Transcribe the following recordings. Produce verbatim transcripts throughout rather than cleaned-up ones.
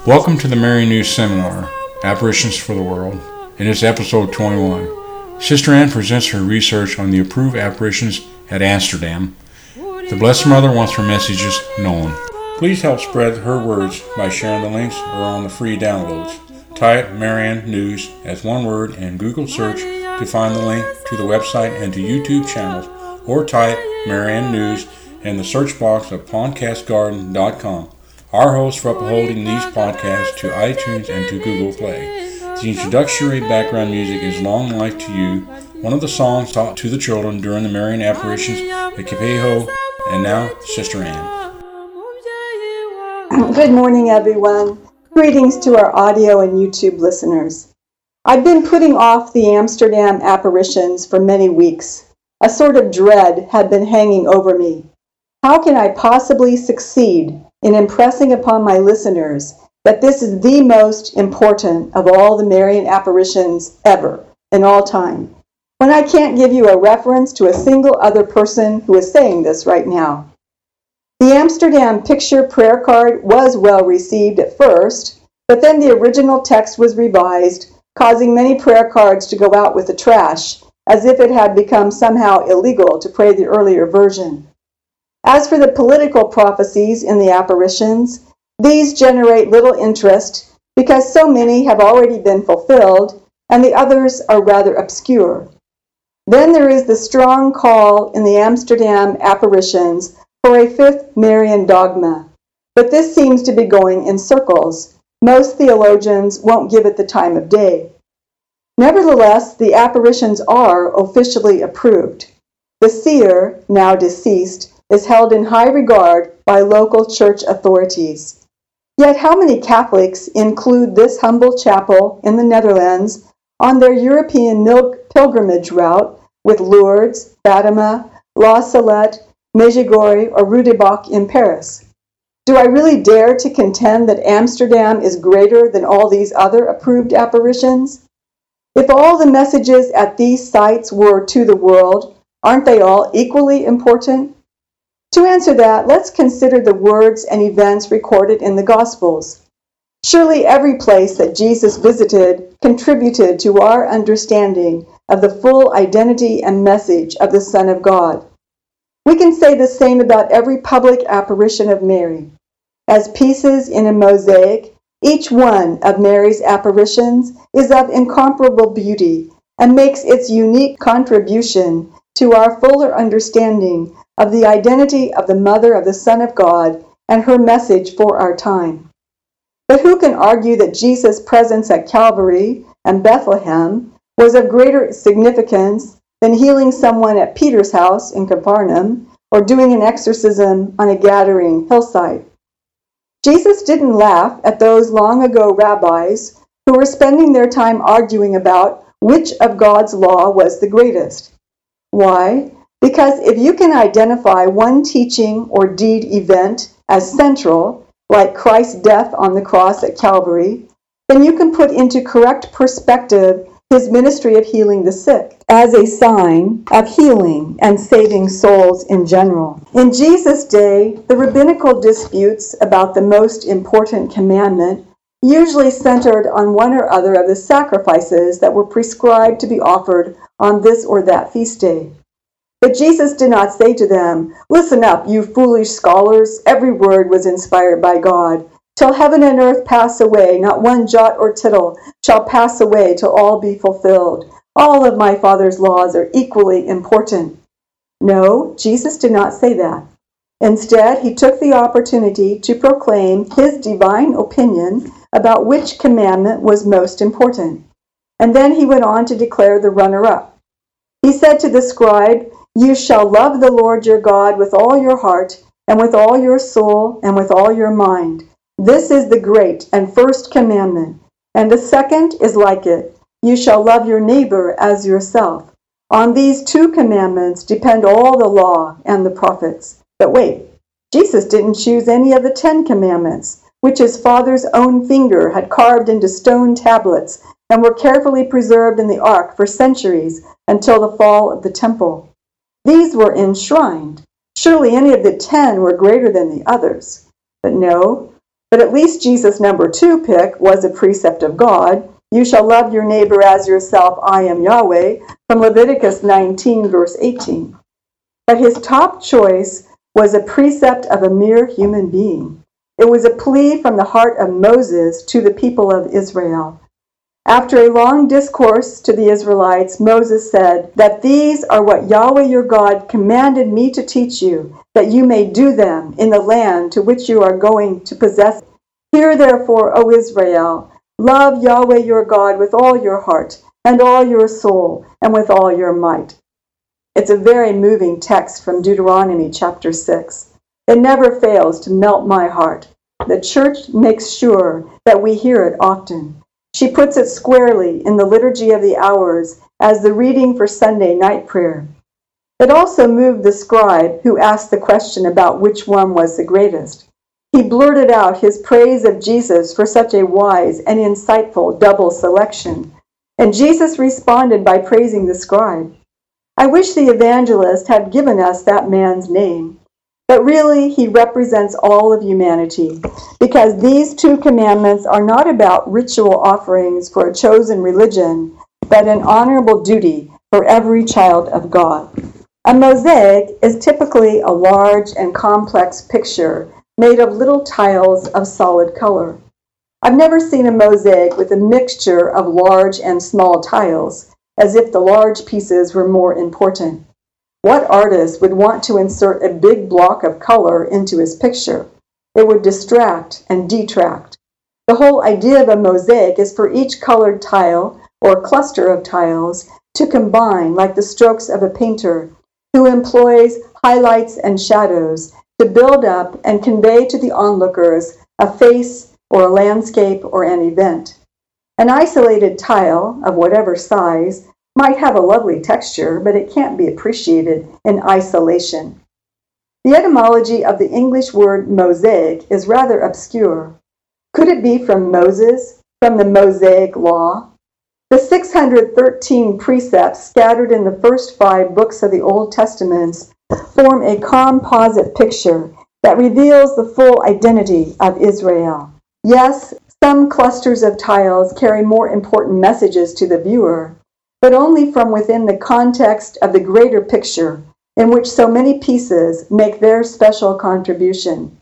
Welcome to the Marian News Seminar, Apparitions for the World. In this episode twenty-one, Sister Ann presents her research on the approved apparitions at Amsterdam. The Blessed Mother wants her messages known. Please help spread her words by sharing the links or on the free downloads. Type Marian News as one word in Google search to find the link to the website and to YouTube channels, or type Marian News in the search box of podcast garden dot com. Our hosts for uploading these podcasts to iTunes and to Google Play. The introductory background music is Long Life to You, one of the songs taught to the children during the Marian apparitions at Kipeho. And now, Sister Ann. Good morning, everyone. Greetings to our audio and YouTube listeners. I've been putting off the Amsterdam apparitions for many weeks. A sort of dread had been hanging over me. How can I possibly succeed in impressing upon my listeners that this is the most important of all the Marian apparitions ever, in all time, when I can't give you a reference to a single other person who is saying this right now? The Amsterdam picture prayer card was well received at first, but then the original text was revised, causing many prayer cards to go out with the trash, as if it had become somehow illegal to pray the earlier version. As for the political prophecies in the apparitions, these generate little interest because so many have already been fulfilled and the others are rather obscure. Then there is the strong call in the Amsterdam apparitions for a fifth Marian dogma, but this seems to be going in circles. Most theologians won't give it the time of day. Nevertheless, the apparitions are officially approved. The seer, now deceased, is held in high regard by local church authorities. Yet how many Catholics include this humble chapel in the Netherlands on their European pilgrimage route with Lourdes, Fatima, La Salette, Medjugorje, or Rudebach in Paris? Do I really dare to contend that Amsterdam is greater than all these other approved apparitions? If all the messages at these sites were to the world, aren't they all equally important? To answer that, let's consider the words and events recorded in the Gospels. Surely every place that Jesus visited contributed to our understanding of the full identity and message of the Son of God. We can say the same about every public apparition of Mary. As pieces in a mosaic, each one of Mary's apparitions is of incomparable beauty and makes its unique contribution to our fuller understanding of the identity of the Mother of the Son of God and her message for our time. But who can argue that Jesus' presence at Calvary and Bethlehem was of greater significance than healing someone at Peter's house in Capernaum or doing an exorcism on a Gadarene hillside? Jesus didn't laugh at those long ago rabbis who were spending their time arguing about which of God's law was the greatest. Why? Because if you can identify one teaching or deed event as central, like Christ's death on the cross at Calvary, then you can put into correct perspective his ministry of healing the sick as a sign of healing and saving souls in general. In Jesus' day, the rabbinical disputes about the most important commandment usually centered on one or other of the sacrifices that were prescribed to be offered on this or that feast day. But Jesus did not say to them, "Listen up, you foolish scholars, every word was inspired by God. Till heaven and earth pass away, not one jot or tittle shall pass away till all be fulfilled. All of my Father's laws are equally important." No, Jesus did not say that. Instead, he took the opportunity to proclaim his divine opinion about which commandment was most important. And then he went on to declare the runner-up. He said to the scribe, "You shall love the Lord your God with all your heart, and with all your soul, and with all your mind. This is the great and first commandment. And the second is like it. You shall love your neighbor as yourself. On these two commandments depend all the law and the prophets." But wait, Jesus didn't choose any of the Ten Commandments, which his Father's own finger had carved into stone tablets and were carefully preserved in the ark for centuries until the fall of the temple. These were enshrined. Surely any of the ten were greater than the others. But no, But at least Jesus' number two pick was a precept of God. You shall love your neighbor as yourself, I am Yahweh, from Leviticus nineteen, verse eighteen. But his top choice was a precept of a mere human being. It was a plea from the heart of Moses to the people of Israel. After a long discourse to the Israelites, Moses said that these are what Yahweh your God commanded me to teach you, that you may do them in the land to which you are going to possess. Hear therefore, O Israel, love Yahweh your God with all your heart and all your soul and with all your might. It's a very moving text from Deuteronomy chapter six. It never fails to melt my heart. The church makes sure that we hear it often. She puts it squarely in the Liturgy of the Hours as the reading for Sunday night prayer. It also moved the scribe who asked the question about which one was the greatest. He blurted out his praise of Jesus for such a wise and insightful double selection, and Jesus responded by praising the scribe. I wish the evangelist had given us that man's name, but really he represents all of humanity, because these two commandments are not about ritual offerings for a chosen religion, but an honorable duty for every child of God. A mosaic is typically a large and complex picture made of little tiles of solid color. I've never seen a mosaic with a mixture of large and small tiles, as if the large pieces were more important. What artist would want to insert a big block of color into his picture? It would distract and detract. The whole idea of a mosaic is for each colored tile or cluster of tiles to combine like the strokes of a painter who employs highlights and shadows to build up and convey to the onlookers a face or a landscape or an event. An isolated tile of whatever size might have a lovely texture, but it can't be appreciated in isolation. The etymology of the English word mosaic is rather obscure. Could it be from Moses, from the Mosaic Law? The six hundred thirteen precepts scattered in the first five books of the Old Testament form a composite picture that reveals the full identity of Israel. Yes, some clusters of tiles carry more important messages to the viewer, but only from within the context of the greater picture in which so many pieces make their special contribution.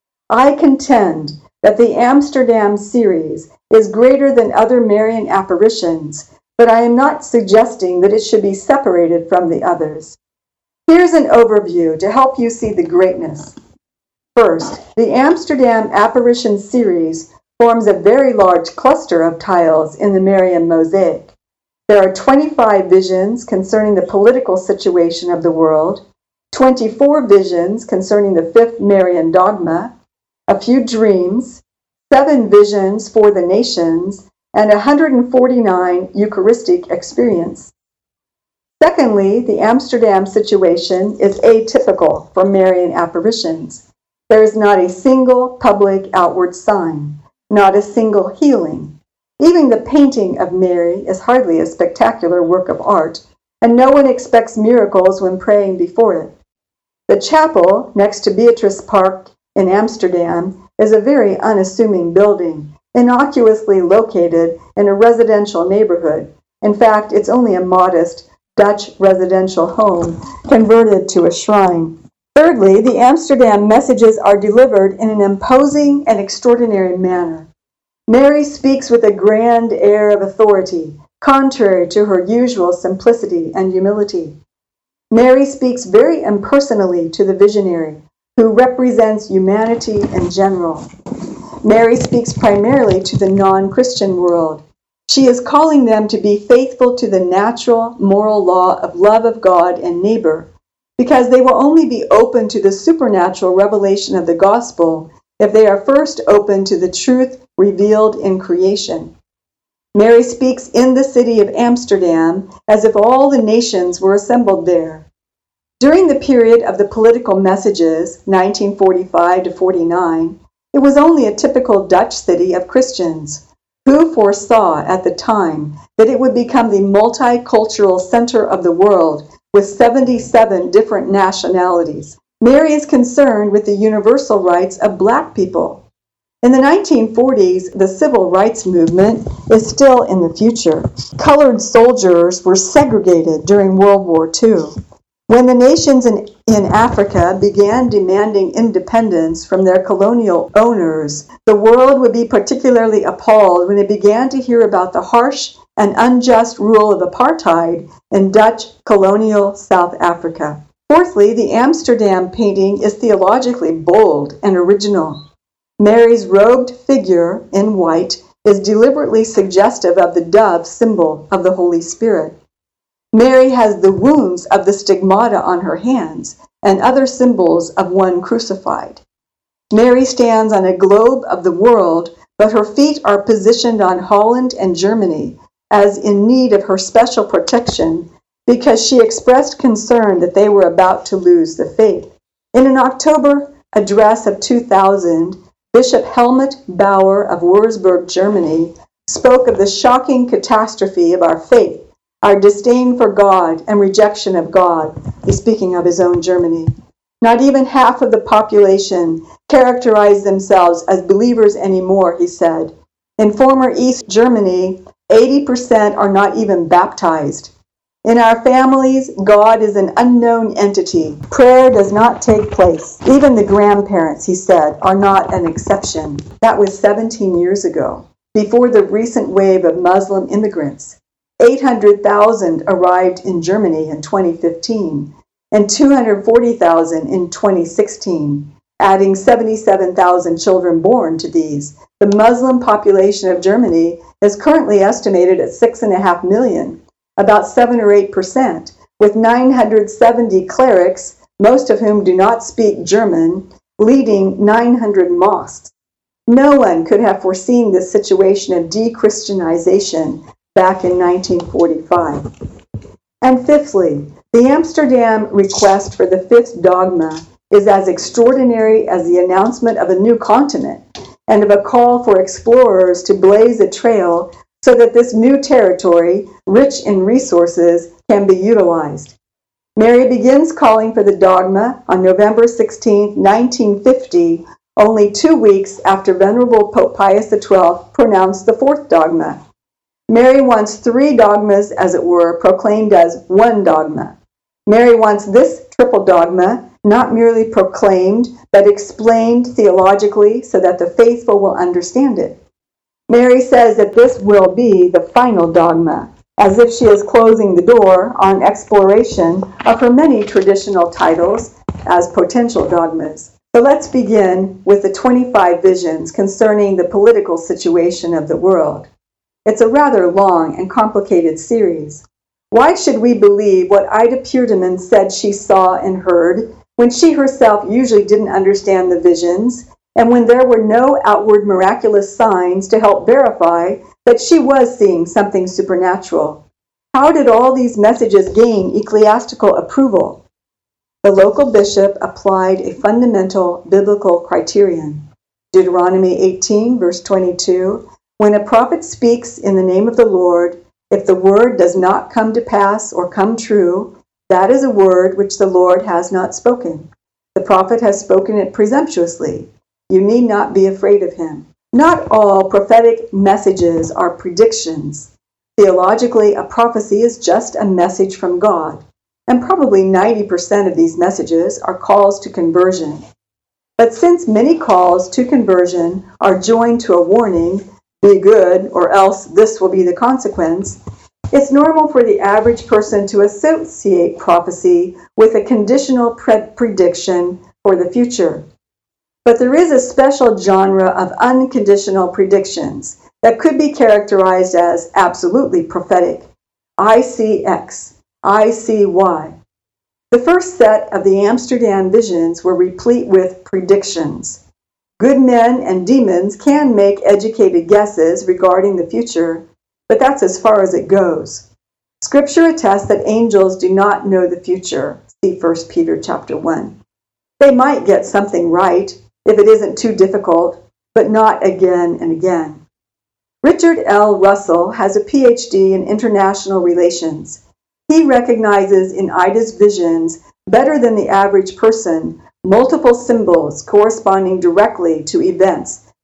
I contend that the Amsterdam series is greater than other Marian apparitions, but I am not suggesting that it should be separated from the others. Here's an overview to help you see the greatness. First, the Amsterdam apparition series forms a very large cluster of tiles in the Marian mosaic. There are twenty-five visions concerning the political situation of the world, twenty-four visions concerning the fifth Marian dogma, a few dreams, seven visions for the nations, and one hundred forty-nine Eucharistic experience. Secondly, the Amsterdam situation is atypical for Marian apparitions. There is not a single public outward sign, not a single healing. Even the painting of Mary is hardly a spectacular work of art, and no one expects miracles when praying before it. The chapel, next to Beatrice Park in Amsterdam, is a very unassuming building, innocuously located in a residential neighborhood. In fact, it's only a modest Dutch residential home converted to a shrine. Thirdly, the Amsterdam messages are delivered in an imposing and extraordinary manner. Mary speaks with a grand air of authority, contrary to her usual simplicity and humility. Mary speaks very impersonally to the visionary, who represents humanity in general. Mary speaks primarily to the non-Christian world. She is calling them to be faithful to the natural, moral law of love of God and neighbor, because they will only be open to the supernatural revelation of the gospel if they are first open to the truth revealed in creation. Mary speaks in the city of Amsterdam as if all the nations were assembled there. During the period of the political messages, nineteen forty-five to forty-nine, it was only a typical Dutch city of Christians. Who foresaw at the time that it would become the multicultural center of the world with seventy-seven different nationalities? Mary is concerned with the universal rights of black people. In the nineteen forties, the civil rights movement is still in the future. Colored soldiers were segregated during World War Two. When the nations in, in Africa began demanding independence from their colonial owners, the world would be particularly appalled when it began to hear about the harsh and unjust rule of apartheid in Dutch colonial South Africa. Fourthly, the Amsterdam painting is theologically bold and original. Mary's robed figure in white is deliberately suggestive of the dove symbol of the Holy Spirit. Mary has the wounds of the stigmata on her hands and other symbols of one crucified. Mary stands on a globe of the world, but her feet are positioned on Holland and Germany as in need of her special protection because she expressed concern that they were about to lose the faith. In an October address of two thousand, Bishop Helmut Bauer of Würzburg, Germany, spoke of the shocking catastrophe of our faith, our disdain for God and rejection of God. He's speaking of his own Germany. Not even half of the population characterize themselves as believers anymore, he said. In former East Germany, eighty percent are not even baptized. In our families, God is an unknown entity. Prayer does not take place. Even the grandparents, he said, are not an exception. That was seventeen years ago, before the recent wave of Muslim immigrants. eight hundred thousand arrived in Germany in twenty fifteen and two hundred forty thousand in twenty sixteen, adding seventy-seven thousand children born to these. The Muslim population of Germany is currently estimated at six point five million. About seven or eight percent, with nine hundred seventy clerics, most of whom do not speak German, leading nine hundred mosques. No one could have foreseen this situation of de-Christianization back in nineteen forty-five. And fifthly, the Amsterdam request for the fifth dogma is as extraordinary as the announcement of a new continent and of a call for explorers to blaze a trail so that this new territory, rich in resources, can be utilized. Mary begins calling for the dogma on November sixteenth, nineteen fifty, only two weeks after Venerable Pope Pius the twelfth pronounced the fourth dogma. Mary wants three dogmas, as it were, proclaimed as one dogma. Mary wants this triple dogma not merely proclaimed, but explained theologically so that the faithful will understand it. Mary says that this will be the final dogma, as if she is closing the door on exploration of her many traditional titles as potential dogmas. So let's begin with the twenty-five visions concerning the political situation of the world. It's a rather long and complicated series. Why should we believe what Ida Peerdeman said she saw and heard when she herself usually didn't understand the visions, and when there were no outward miraculous signs to help verify that she was seeing something supernatural? How did all these messages gain ecclesiastical approval? The local bishop applied a fundamental biblical criterion. Deuteronomy eighteen, verse twenty-two, when a prophet speaks in the name of the Lord, if the word does not come to pass or come true, that is a word which the Lord has not spoken. The prophet has spoken it presumptuously. You need not be afraid of him. Not all prophetic messages are predictions. Theologically, a prophecy is just a message from God, and probably ninety percent of these messages are calls to conversion. But since many calls to conversion are joined to a warning, be good, or else this will be the consequence, it's normal for the average person to associate prophecy with a conditional pre- prediction for the future. But there is a special genre of unconditional predictions that could be characterized as absolutely prophetic. I see X. I see Y. The first set of the Amsterdam visions were replete with predictions. Good men and demons can make educated guesses regarding the future, but that's as far as it goes. Scripture attests that angels do not know the future. See First Peter chapter one. They might get something right, if it isn't too difficult, but not again and again. Richard L. Russell has a P H D in international relations. He recognizes in Ida's visions, better than the average person, multiple symbols corresponding directly to events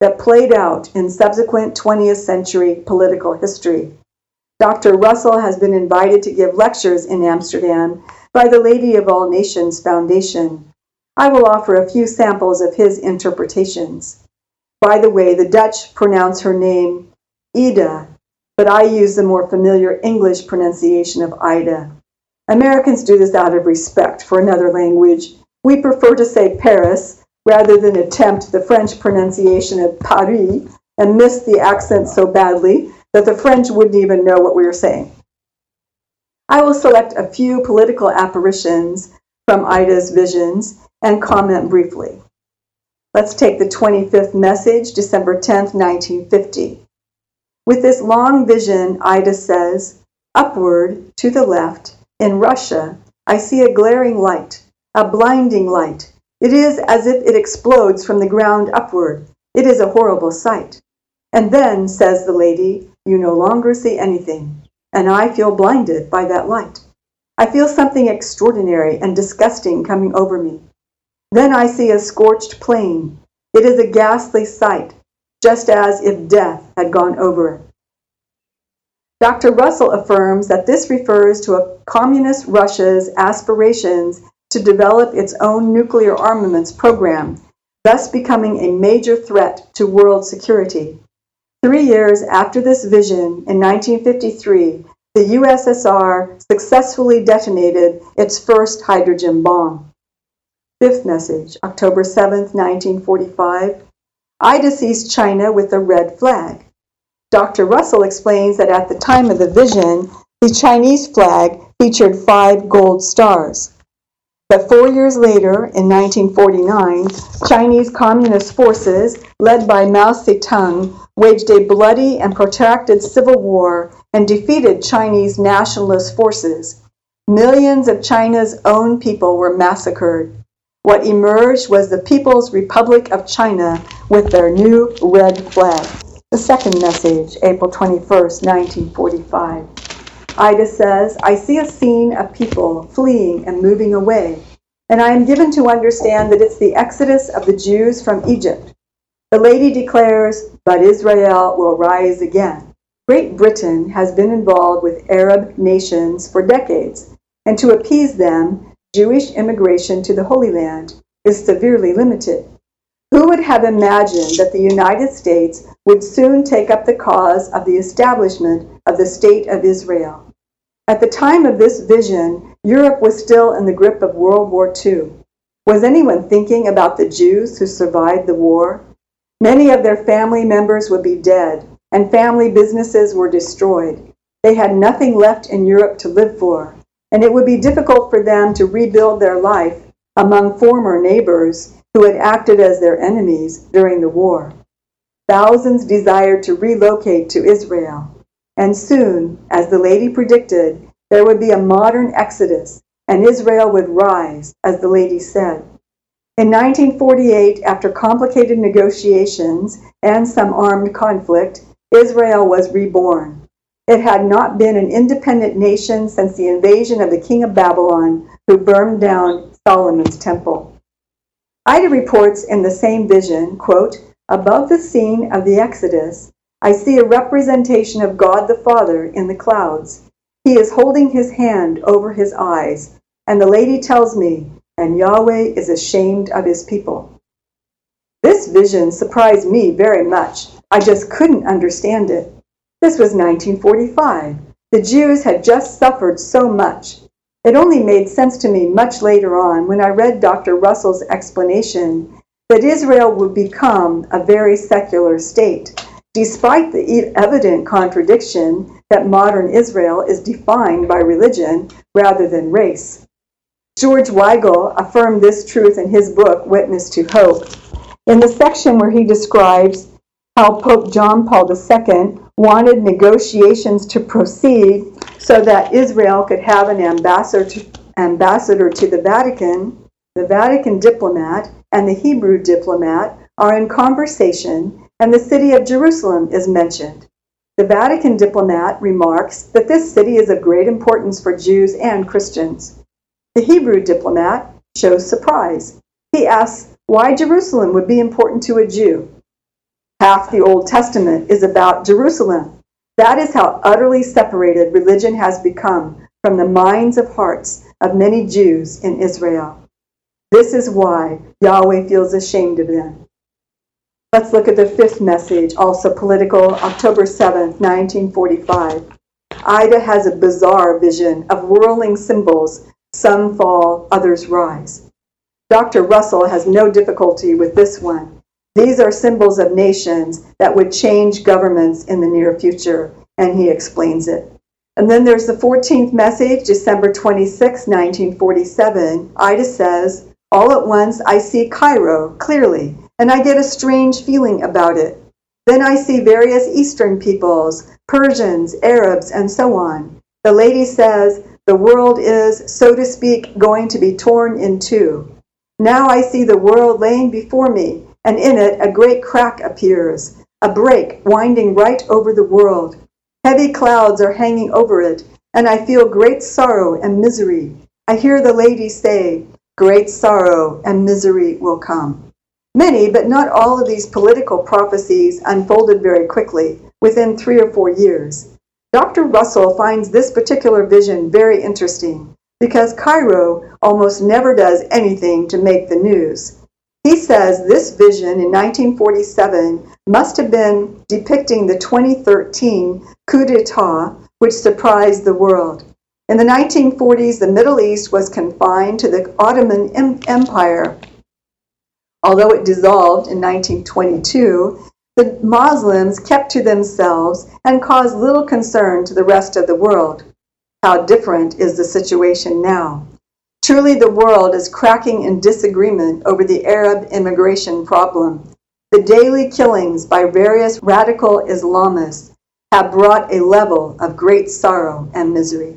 that played out in subsequent twentieth century political history. Doctor Russell has been invited to give lectures in Amsterdam by the Lady of All Nations Foundation. I will offer a few samples of his interpretations. By the way, the Dutch pronounce her name Ida, but I use the more familiar English pronunciation of Ida. Americans do this out of respect for another language. We prefer to say Paris rather than attempt the French pronunciation of Paris and miss the accent so badly that the French wouldn't even know what we were saying. I will select a few political apparitions from Ida's visions and comment briefly. Let's take the twenty-fifth message, December tenth, nineteen fifty. With this long vision, Ida says, "Upward, to the left, in Russia, I see a glaring light, a blinding light. It is as if it explodes from the ground upward. It is a horrible sight. And then, says the lady, you no longer see anything, and I feel blinded by that light. I feel something extraordinary and disgusting coming over me. Then I see a scorched plain. It is a ghastly sight, just as if death had gone over it." Doctor Russell affirms that this refers to a communist Russia's aspirations to develop its own nuclear armaments program, thus becoming a major threat to world security. Three years after this vision, in nineteen fifty-three, the U S S R successfully detonated its first hydrogen bomb. Fifth message, October seventh, nineteen forty-five. Ida sees China with a red flag. Doctor Russell explains that at the time of the vision, the Chinese flag featured five gold stars. But four years later, in nineteen forty-nine, Chinese Communist forces, led by Mao Zedong, waged a bloody and protracted civil war and defeated Chinese nationalist forces. Millions of China's own people were massacred. What emerged was the People's Republic of China with their new red flag. The second message, April twenty-first, nineteen forty-five. Ida says, I see a scene of people fleeing and moving away, and I am given to understand that it's the exodus of the Jews from Egypt. The lady declares, but Israel will rise again. Great Britain has been involved with Arab nations for decades, and to appease them, Jewish immigration to the Holy Land is severely limited. Who would have imagined that the United States would soon take up the cause of the establishment of the State of Israel? At the time of this vision, Europe was still in the grip of World War Two. Was anyone thinking about the Jews who survived the war? Many of their family members would be dead, and family businesses were destroyed. They had nothing left in Europe to live for, and it would be difficult for them to rebuild their life among former neighbors who had acted as their enemies during the war. Thousands desired to relocate to Israel, and soon, as the lady predicted, there would be a modern exodus, and Israel would rise, as the lady said. In nineteen forty-eight, after complicated negotiations and some armed conflict, Israel was reborn. It had not been an independent nation since the invasion of the king of Babylon, who burned down Solomon's temple. Ida reports in the same vision, quote, above the scene of the Exodus, I see a representation of God the Father in the clouds. He is holding his hand over his eyes, and the lady tells me, and Yahweh is ashamed of his people. This vision surprised me very much. I just couldn't understand it. This was nineteen forty-five. The Jews had just suffered so much. It only made sense to me much later on when I read Doctor Russell's explanation that Israel would become a very secular state, despite the evident contradiction that modern Israel is defined by religion rather than race. George Weigel affirmed this truth in his book, Witness to Hope. In the section where he describes how Pope John Paul the Second wanted negotiations to proceed so that Israel could have an ambassador to, ambassador to the Vatican, the Vatican diplomat and the Hebrew diplomat are in conversation, and the city of Jerusalem is mentioned. The Vatican diplomat remarks that this city is of great importance for Jews and Christians. The Hebrew diplomat shows surprise. He asks why Jerusalem would be important to a Jew. Half the Old Testament is about Jerusalem. That is how utterly separated religion has become from the minds of hearts of many Jews in Israel. This is why Yahweh feels ashamed of them. Let's look at the fifth message, also political, October seventh, nineteen forty-five. Ida has a bizarre vision of whirling symbols. Some fall, others rise. Doctor Russell has no difficulty with this one. These are symbols of nations that would change governments in the near future, and he explains it. And then there's the fourteenth message, December twenty-sixth, nineteen forty-seven. Ida says, all at once I see Cairo clearly, and I get a strange feeling about it. Then I see various Eastern peoples, Persians, Arabs, and so on. The lady says, the world is, so to speak, going to be torn in two. Now I see the world laying before me, and in it a great crack appears, a break winding right over the world. Heavy clouds are hanging over it, and I feel great sorrow and misery. I hear the lady say, great sorrow and misery will come. Many, but not all of these political prophecies unfolded very quickly, within three or four years. Doctor Russell finds this particular vision very interesting, because Cairo almost never does anything to make the news. He says this vision in nineteen forty-seven must have been depicting the twenty thirteen coup d'etat, which surprised the world. In the nineteen forties, the Middle East was confined to the Ottoman Empire. Although it dissolved in nineteen twenty-two, the Muslims kept to themselves and caused little concern to the rest of the world. How different is the situation now? Truly, the world is cracking in disagreement over the Arab immigration problem. The daily killings by various radical Islamists have brought a level of great sorrow and misery.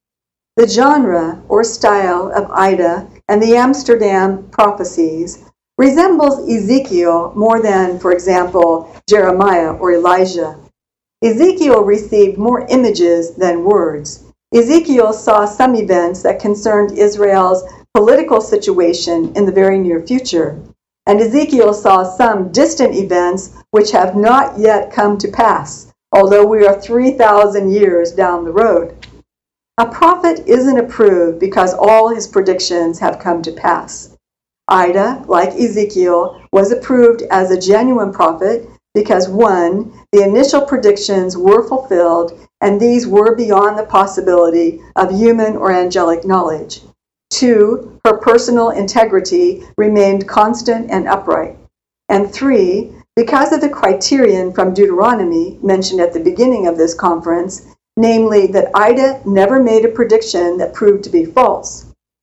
The genre or style of Ida and the Amsterdam prophecies resembles Ezekiel more than, for example, Jeremiah or Elijah. Ezekiel received more images than words. Ezekiel saw some events that concerned Israel's political situation in the very near future, and Ezekiel saw some distant events which have not yet come to pass, although we are three thousand years down the road. A prophet isn't approved because all his predictions have come to pass. Ida, like Ezekiel, was approved as a genuine prophet because, one, the initial predictions were fulfilled, and these were beyond the possibility of human or angelic knowledge. Two, her personal integrity remained constant and upright. And three, because of the criterion from Deuteronomy mentioned at the beginning of this conference, namely that Ida never made a prediction that proved to be false.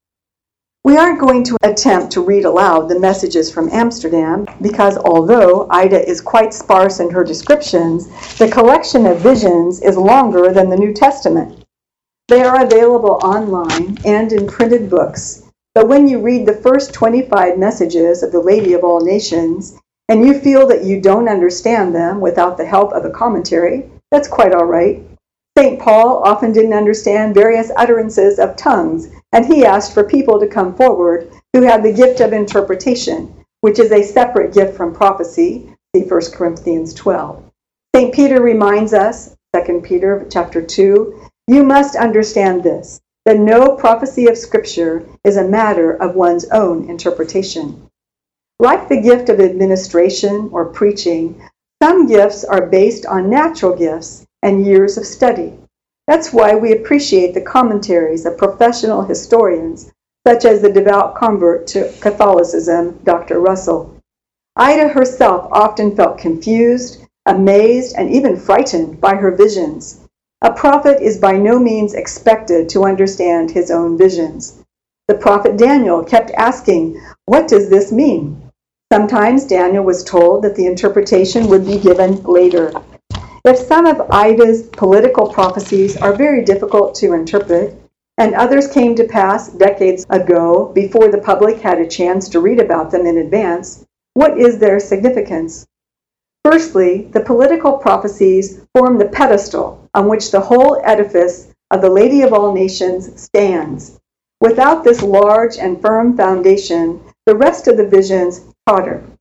We aren't going to attempt to read aloud the messages from Amsterdam because although Ida is quite sparse in her descriptions, the collection of visions is longer than the New Testament. They are available online and in printed books, but when you read the first twenty-five messages of the Lady of All Nations and you feel that you don't understand them without the help of a commentary, that's quite all right. Saint Paul often didn't understand various utterances of tongues, and he asked for people to come forward who had the gift of interpretation, which is a separate gift from prophecy. See First Corinthians twelve. Saint Peter reminds us, Second Peter chapter two, you must understand this, that no prophecy of Scripture is a matter of one's own interpretation. Like the gift of administration or preaching, some gifts are based on natural gifts and years of study. That's why we appreciate the commentaries of professional historians, such as the devout convert to Catholicism, Doctor Russell. Ida herself often felt confused, amazed, and even frightened by her visions. A prophet is by no means expected to understand his own visions. The prophet Daniel kept asking, "What does this mean?" Sometimes Daniel was told that the interpretation would be given later. If some of Ida's political prophecies are very difficult to interpret, and others came to pass decades ago before the public had a chance to read about them in advance, what is their significance? Firstly, the political prophecies form the pedestal on which the whole edifice of the Lady of All Nations stands. Without this large and firm foundation, the rest of the visions totter.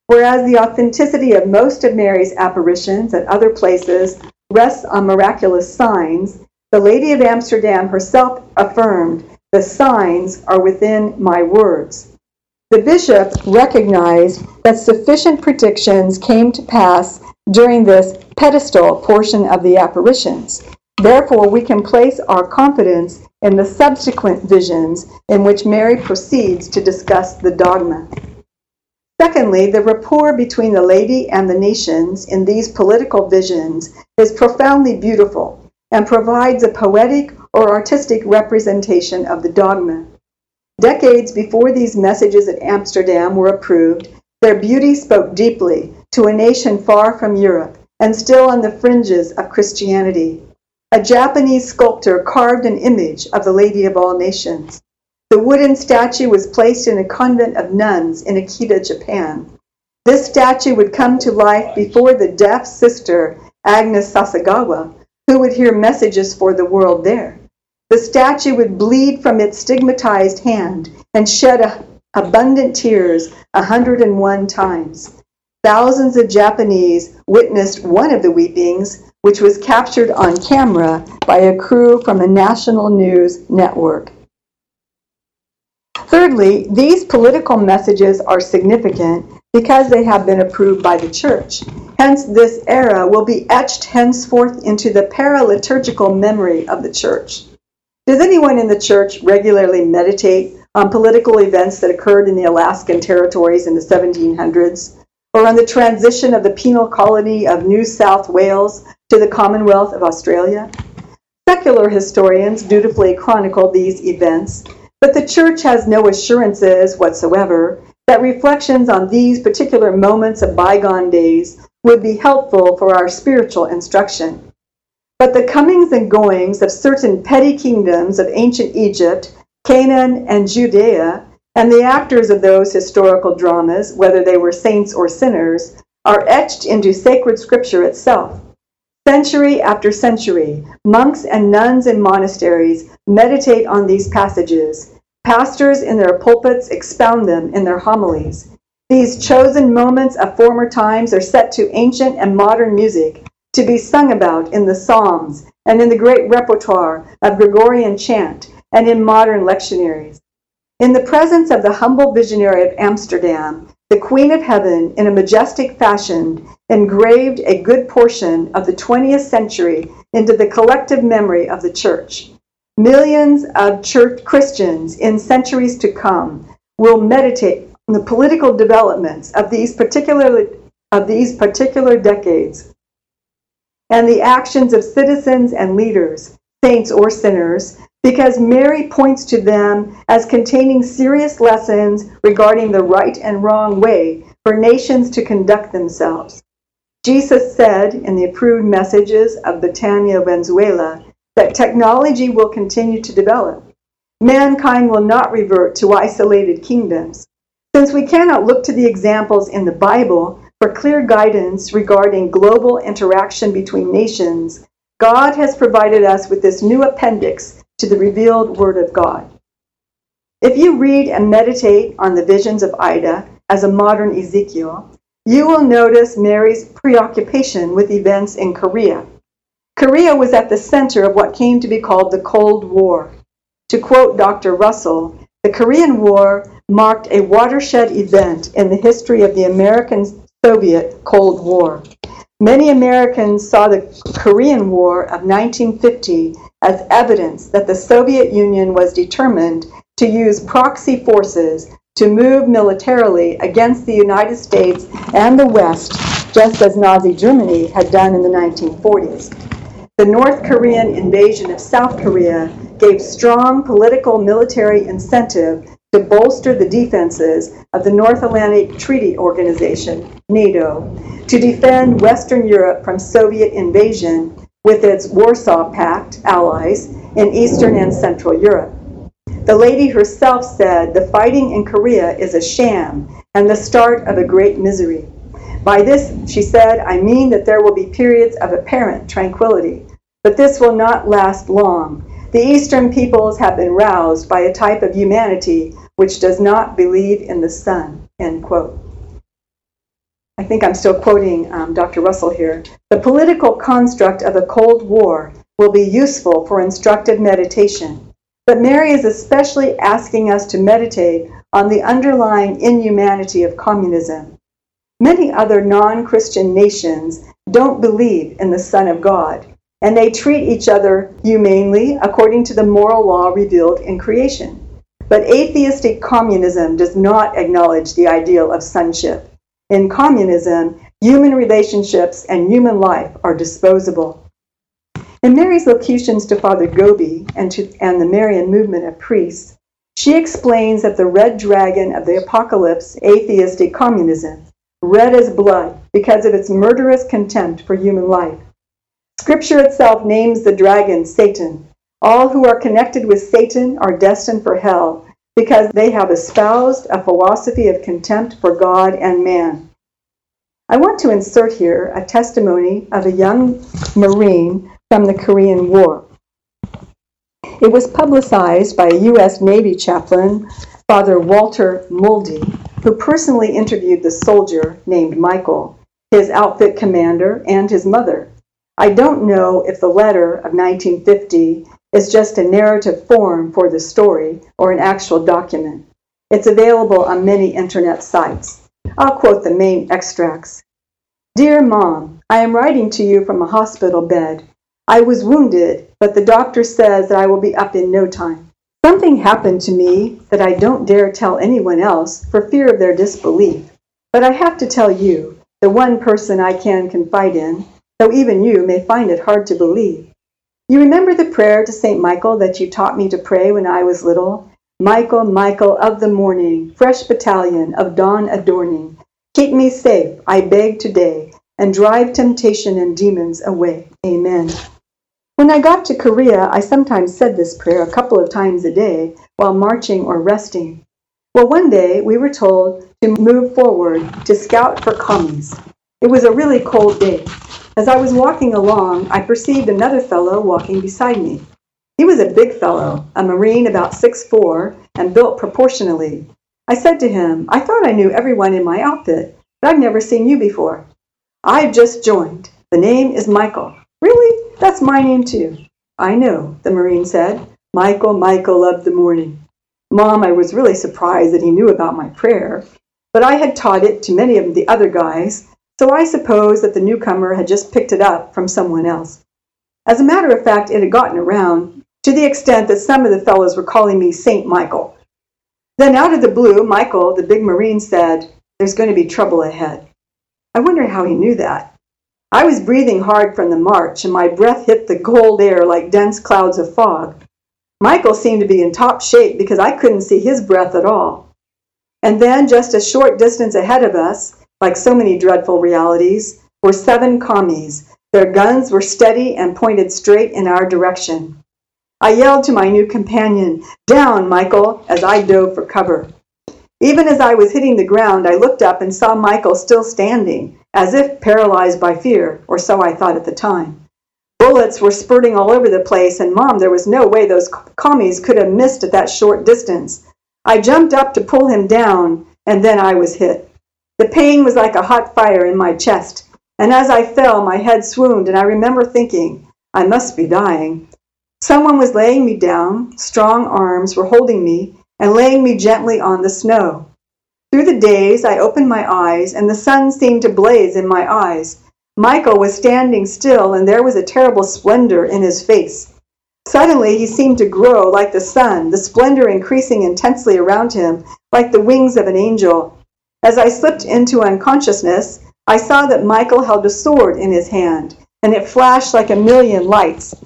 Whereas the authenticity of most of Mary's apparitions at other places rests on miraculous signs, the Lady of Amsterdam herself affirmed, "The signs are within my words." The bishop recognized that sufficient predictions came to pass during this pedestal portion of the apparitions. Therefore, we can place our confidence in the subsequent visions in which Mary proceeds to discuss the dogma. Secondly, the rapport between the lady and the nations in these political visions is profoundly beautiful and provides a poetic or artistic representation of the dogma. Decades before these messages at Amsterdam were approved, their beauty spoke deeply to a nation far from Europe and still on the fringes of Christianity. A Japanese sculptor carved an image of the Lady of all Nations. The wooden statue was placed in a convent of nuns in Akita, Japan. This statue would come to life before the deaf sister Agnes Sasagawa, who would hear messages for the world there. The statue would bleed from its stigmatized hand and shed a, abundant tears a hundred and one times. Thousands of Japanese witnessed one of the weepings, which was captured on camera by a crew from a national news network. Thirdly, these political messages are significant because they have been approved by the Church. Hence, this era will be etched henceforth into the paraliturgical memory of the Church. Does anyone in the Church regularly meditate on political events that occurred in the Alaskan territories in the seventeen hundreds, or on the transition of the penal colony of New South Wales to the Commonwealth of Australia? Secular historians dutifully chronicle these events, but the Church has no assurances whatsoever that reflections on these particular moments of bygone days would be helpful for our spiritual instruction. But the comings and goings of certain petty kingdoms of ancient Egypt, Canaan, and Judea, and the actors of those historical dramas, whether they were saints or sinners, are etched into sacred scripture itself. Century after century, monks and nuns in monasteries meditate on these passages. Pastors in their pulpits expound them in their homilies. These chosen moments of former times are set to ancient and modern music to be sung about in the Psalms and in the great repertoire of Gregorian chant and in modern lectionaries. In the presence of the humble visionary of Amsterdam, the Queen of Heaven, in a majestic fashion, engraved a good portion of the twentieth century into the collective memory of the Church. Millions of church Christians in centuries to come will meditate on the political developments of these particular, of these particular decades and the actions of citizens and leaders, saints or sinners, because Mary points to them as containing serious lessons regarding the right and wrong way for nations to conduct themselves. Jesus said in the approved messages of Betania, Venezuela, that technology will continue to develop. Mankind will not revert to isolated kingdoms. Since we cannot look to the examples in the Bible for clear guidance regarding global interaction between nations, God has provided us with this new appendix to the revealed Word of God. If you read and meditate on the visions of Ida as a modern Ezekiel, you will notice Mary's preoccupation with events in Korea. Korea was at the center of what came to be called the Cold War. To quote Doctor Russell, the Korean War marked a watershed event in the history of the American-Soviet Cold War. Many Americans saw the Korean War of nineteen fifty as evidence that the Soviet Union was determined to use proxy forces to move militarily against the United States and the West, just as Nazi Germany had done in the nineteen forties. The North Korean invasion of South Korea gave strong political military incentive to bolster the defenses of the North Atlantic Treaty Organization, NATO, to defend Western Europe from Soviet invasion with its Warsaw Pact allies in Eastern and Central Europe. The lady herself said, "The fighting in Korea is a sham and the start of a great misery. By this," she said, "I mean that there will be periods of apparent tranquility, but this will not last long. The Eastern peoples have been roused by a type of humanity which does not believe in the sun." End quote. I think I'm still quoting um, Doctor Russell here, the political construct of the Cold War will be useful for instructive meditation. But Mary is especially asking us to meditate on the underlying inhumanity of communism. Many other non-Christian nations don't believe in the Son of God, and they treat each other humanely according to the moral law revealed in creation. But atheistic communism does not acknowledge the ideal of sonship. In communism, human relationships and human life are disposable. In Mary's locutions to Father Gobi and, to, and the Marian movement of priests, she explains that the red dragon of the apocalypse, atheistic communism, red as blood because of its murderous contempt for human life. Scripture itself names the dragon Satan. All who are connected with Satan are destined for hell because they have espoused a philosophy of contempt for God and man. I want to insert here a testimony of a young Marine from the Korean War. It was publicized by a U S Navy chaplain, Father Walter Muldy, who personally interviewed the soldier named Michael, his outfit commander, and his mother. I don't know if the letter of nineteen fifty is just a narrative form for the story or an actual document. It's available on many internet sites. I'll quote the main extracts. Dear Mom, I am writing to you from a hospital bed. I was wounded, but the doctor says that I will be up in no time. Something happened to me that I don't dare tell anyone else for fear of their disbelief. But I have to tell you, the one person I can confide in, though even you may find it hard to believe. You remember the prayer to Saint Michael that you taught me to pray when I was little? Michael, Michael of the morning, fresh battalion of dawn adorning, keep me safe, I beg today, and drive temptation and demons away. Amen. When I got to Korea, I sometimes said this prayer a couple of times a day while marching or resting. Well, one day we were told to move forward to scout for commies. It was a really cold day. As I was walking along, I perceived another fellow walking beside me. He was a big fellow, a Marine about six foot four, and built proportionally. I said to him, I thought I knew everyone in my outfit, but I've never seen you before. I've just joined. The name is Michael. Really? That's my name too. I know, the Marine said. Michael, Michael of the morning. Mom, I was really surprised that he knew about my prayer, but I had taught it to many of the other guys, so I suppose that the newcomer had just picked it up from someone else. As a matter of fact, it had gotten around to the extent that some of the fellows were calling me Saint Michael. Then out of the blue, Michael, the big Marine, said, there's going to be trouble ahead. I wonder how he knew that. I was breathing hard from the march, and my breath hit the cold air like dense clouds of fog. Michael seemed to be in top shape because I couldn't see his breath at all. And then, just a short distance ahead of us, like so many dreadful realities, were seven commies. Their guns were steady and pointed straight in our direction. I yelled to my new companion, "Down, Michael," as I dove for cover. Even as I was hitting the ground, I looked up and saw Michael still standing, as if paralyzed by fear, or so I thought at the time. Bullets were spurting all over the place, and Mom, there was no way those commies could have missed at that short distance. I jumped up to pull him down, and then I was hit. The pain was like a hot fire in my chest, and as I fell, my head swooned, and I remember thinking, I must be dying. Someone was laying me down, strong arms were holding me, and laying me gently on the snow. Through the days, I opened my eyes, and the sun seemed to blaze in my eyes. Michael was standing still, and there was a terrible splendor in his face. Suddenly, he seemed to grow like the sun, the splendor increasing intensely around him, like the wings of an angel. As I slipped into unconsciousness, I saw that Michael held a sword in his hand, and it flashed like a million lights.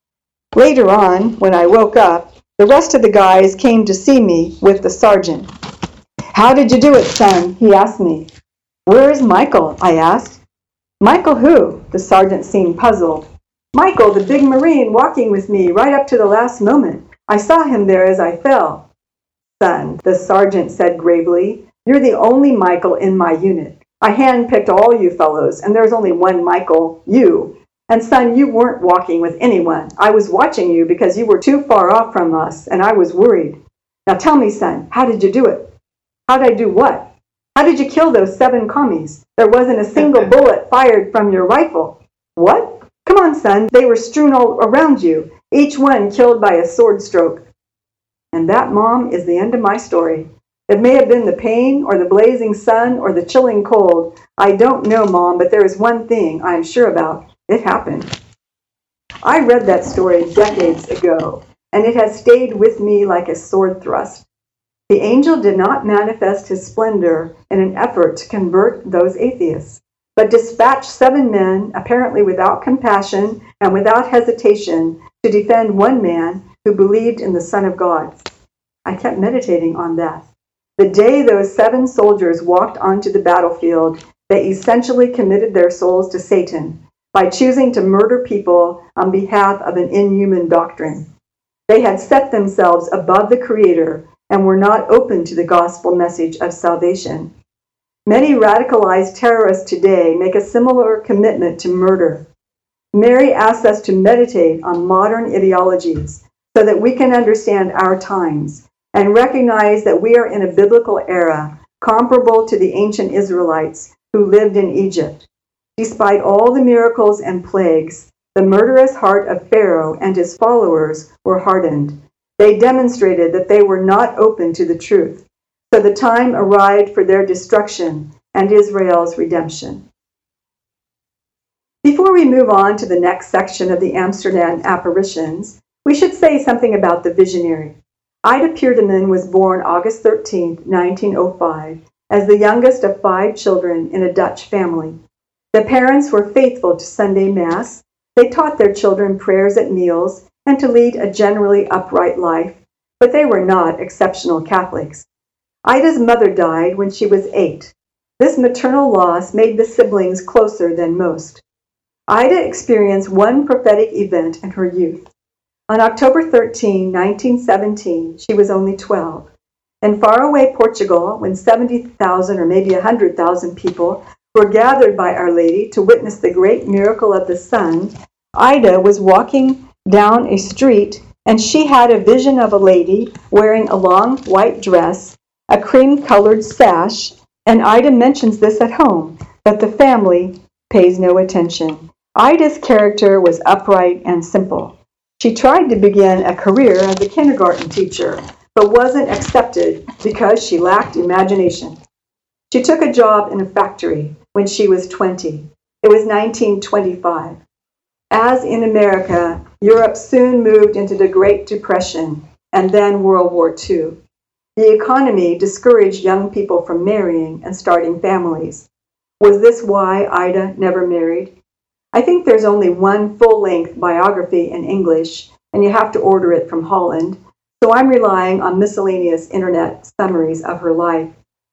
Later on, when I woke up, the rest of the guys came to see me with the sergeant. "How did you do it, son?" he asked me. "Where is Michael?" I asked. "Michael who?" The sergeant seemed puzzled. "Michael, the big Marine, walking with me right up to the last moment. I saw him there as I fell." "Son," the sergeant said gravely, "you're the only Michael in my unit. I handpicked all you fellows, and there's only one Michael, you. And son, you weren't walking with anyone. I was watching you because you were too far off from us, and I was worried. Now tell me, son, how did you do it?" "How'd I do what?" How did you kill those seven commies? There wasn't a single bullet fired from your rifle. What? Come on, son, they were strewn all around you, each one killed by a sword stroke. And that, Mom, is the end of my story. It may have been the pain, or the blazing sun, or the chilling cold. I don't know, Mom, but there is one thing I am sure about. It happened. I read that story decades ago, and it has stayed with me like a sword thrust. The angel did not manifest his splendor in an effort to convert those atheists, but dispatched seven men, apparently without compassion and without hesitation, to defend one man who believed in the Son of God. I kept meditating on that. The day those seven soldiers walked onto the battlefield, they essentially committed their souls to Satan by choosing to murder people on behalf of an inhuman doctrine. They had set themselves above the Creator and were not open to the gospel message of salvation. Many radicalized terrorists today make a similar commitment to murder. Mary asks us to meditate on modern ideologies so that we can understand our times and recognize that we are in a biblical era comparable to the ancient Israelites who lived in Egypt. Despite all the miracles and plagues, the murderous heart of Pharaoh and his followers were hardened. They demonstrated that they were not open to the truth. So the time arrived for their destruction and Israel's redemption. Before we move on to the next section of the Amsterdam apparitions, we should say something about the visionary. Ida Peerdeman was born August thirteenth, nineteen oh five, as the youngest of five children in a Dutch family. The parents were faithful to Sunday Mass. They taught their children prayers at meals and to lead a generally upright life, but they were not exceptional Catholics. Ida's mother died when she was eight. This maternal loss made the siblings closer than most. Ida experienced one prophetic event in her youth. On October thirteenth, nineteen seventeen, she was only twelve. In faraway Portugal, when seventy thousand or maybe one hundred thousand people were gathered by Our Lady to witness the great miracle of the sun, Ida was walking down a street and she had a vision of a lady wearing a long white dress, a cream-colored sash, and Ida mentions this at home, but the family pays no attention. Ida's character was upright and simple. She tried to begin a career as a kindergarten teacher, but wasn't accepted because she lacked imagination. She took a job in a factory when she was twenty. It was nineteen twenty-five. As in America, Europe soon moved into the Great Depression and then World War Two. The economy discouraged young people from marrying and starting families. Was this why Ida never married? I think there's only one full-length biography in English, and you have to order it from Holland, so I'm relying on miscellaneous internet summaries of her life.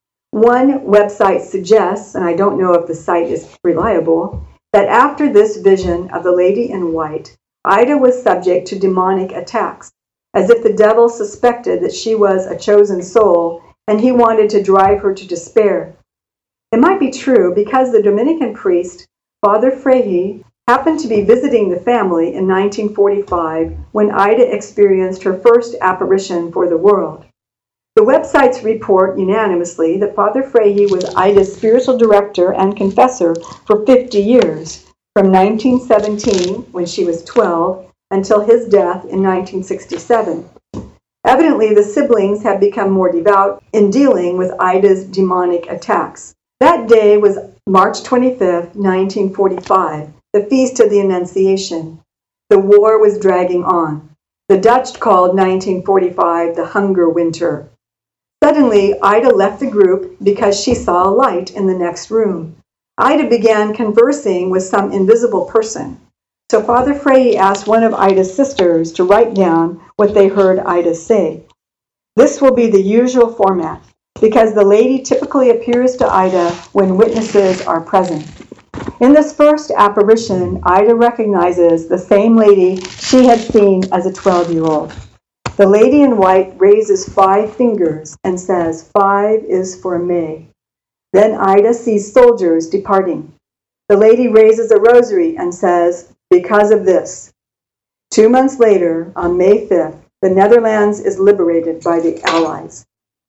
One website suggests, and I don't know if the site is reliable, that after this vision of the Lady in White, Ida was subject to demonic attacks, as if the devil suspected that she was a chosen soul and he wanted to drive her to despair. It might be true because the Dominican priest, Father Freire, happened to be visiting the family in nineteen forty-five when Ida experienced her first apparition for the world. The websites report unanimously that Father Freire was Ida's spiritual director and confessor for fifty years, from nineteen seventeen, when she was twelve, until his death in nineteen sixty-seven. Evidently, the siblings had become more devout in dealing with Ida's demonic attacks. That day was March twenty-fifth, nineteen forty-five, the Feast of the Annunciation. The war was dragging on. The Dutch called nineteen forty-five the Hunger Winter. Suddenly, Ida left the group because she saw a light in the next room. Ida began conversing with some invisible person. So Father Freire asked one of Ida's sisters to write down what they heard Ida say. This will be the usual format, because the lady typically appears to Ida when witnesses are present. In this first apparition, Ida recognizes the same lady she had seen as a twelve-year-old. The lady in white raises five fingers and says, "Five is for May." Then Ida sees soldiers departing. The lady raises a rosary and says, "Because of this." Two months later, on May fifth, the Netherlands is liberated by the Allies.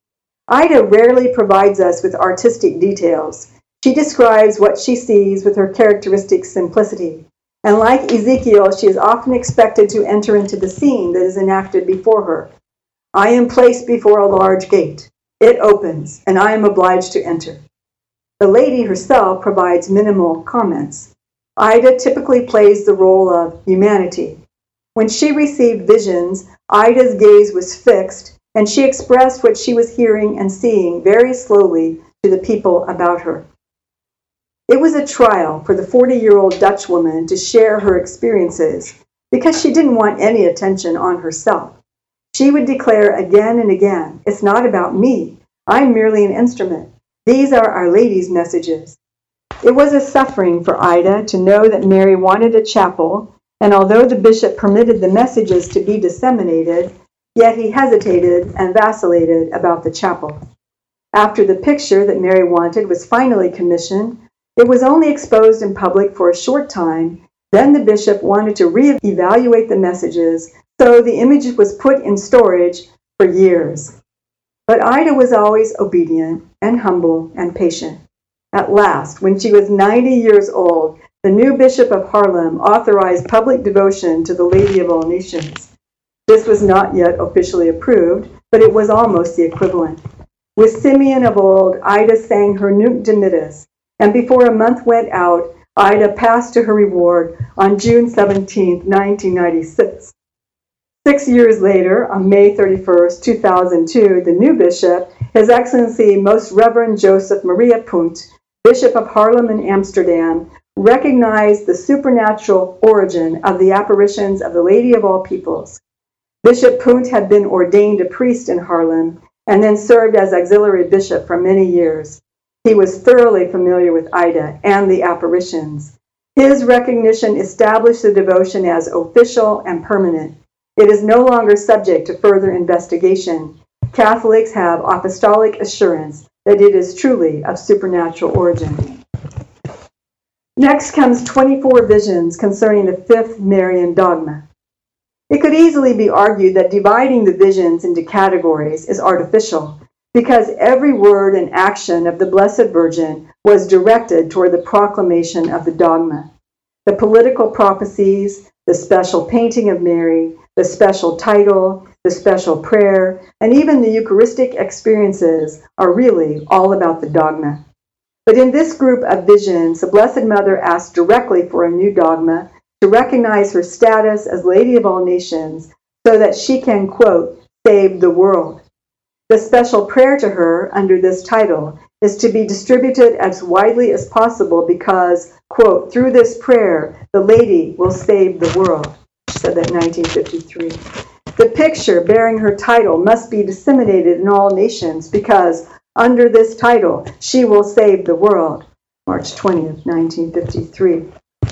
Ida rarely provides us with artistic details. She describes what she sees with her characteristic simplicity. And like Ezekiel, she is often expected to enter into the scene that is enacted before her. I am placed before a large gate. It opens, and I am obliged to enter. The lady herself provides minimal comments. Ida typically plays the role of humanity. When she received visions, Ida's gaze was fixed, and she expressed what she was hearing and seeing very slowly to the people about her. It was a trial for the forty-year-old Dutch woman to share her experiences because she didn't want any attention on herself. She would declare again and again, "It's not about me. I'm merely an instrument. These are Our Lady's messages." It was a suffering for Ida to know that Mary wanted a chapel, and although the bishop permitted the messages to be disseminated, yet he hesitated and vacillated about the chapel. After the picture that Mary wanted was finally commissioned, it was only exposed in public for a short time. Then the bishop wanted to re-evaluate the messages, so the image was put in storage for years. But Ida was always obedient and humble and patient. At last, when she was ninety years old, the new Bishop of Haarlem authorized public devotion to the Lady of all Nations. This was not yet officially approved, but it was almost the equivalent. With Simeon of old, Ida sang her Nunc Dimittis, and before a month went out, Ida passed to her reward on June seventeenth, nineteen ninety-six. Six years later, on May thirty-first, two thousand two, the new bishop, His Excellency Most Reverend Joseph Maria Punt, Bishop of Haarlem and Amsterdam, recognized the supernatural origin of the apparitions of the Lady of all Peoples. Bishop Punt had been ordained a priest in Haarlem and then served as auxiliary bishop for many years. He was thoroughly familiar with Ida and the apparitions. His recognition established the devotion as official and permanent. It is no longer subject to further investigation. Catholics have apostolic assurance that it is truly of supernatural origin. Next comes twenty-four visions concerning the fifth Marian dogma. It could easily be argued that dividing the visions into categories is artificial, because every word and action of the Blessed Virgin was directed toward the proclamation of the dogma. The political prophecies, the special painting of Mary, the special title, the special prayer, and even the Eucharistic experiences are really all about the dogma. But in this group of visions, the Blessed Mother asked directly for a new dogma to recognize her status as Lady of all Nations so that she can, quote, save the world. The special prayer to her under this title is to be distributed as widely as possible because, quote, through this prayer, the Lady will save the world, she said that in nineteen fifty-three. The picture bearing her title must be disseminated in all nations because under this title, she will save the world, March twentieth, nineteen fifty-three.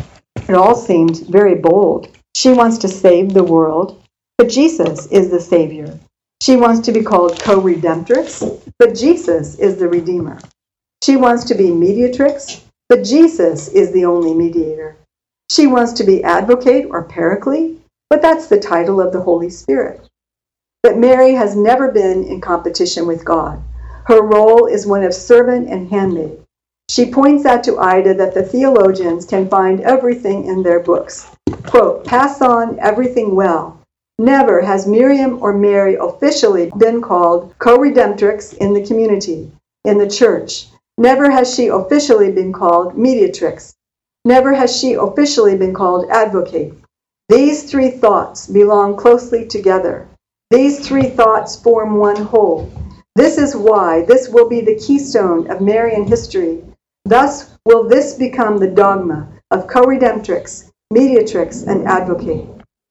It all seemed very bold. She wants to save the world, but Jesus is the Savior. She wants to be called co-redemptrix, but Jesus is the Redeemer. She wants to be mediatrix, but Jesus is the only mediator. She wants to be advocate or paraclete, but that's the title of the Holy Spirit. But Mary has never been in competition with God. Her role is one of servant and handmaid. She points out to Ida that the theologians can find everything in their books. Quote, pass on everything well. Never has Miriam or Mary officially been called co-redemptrix in the community, in the church. Never has she officially been called mediatrix. Never has she officially been called advocate. These three thoughts belong closely together. These three thoughts form one whole. This is why this will be the keystone of Marian history. Thus will this become the dogma of co-redemptrix, mediatrix, and advocate.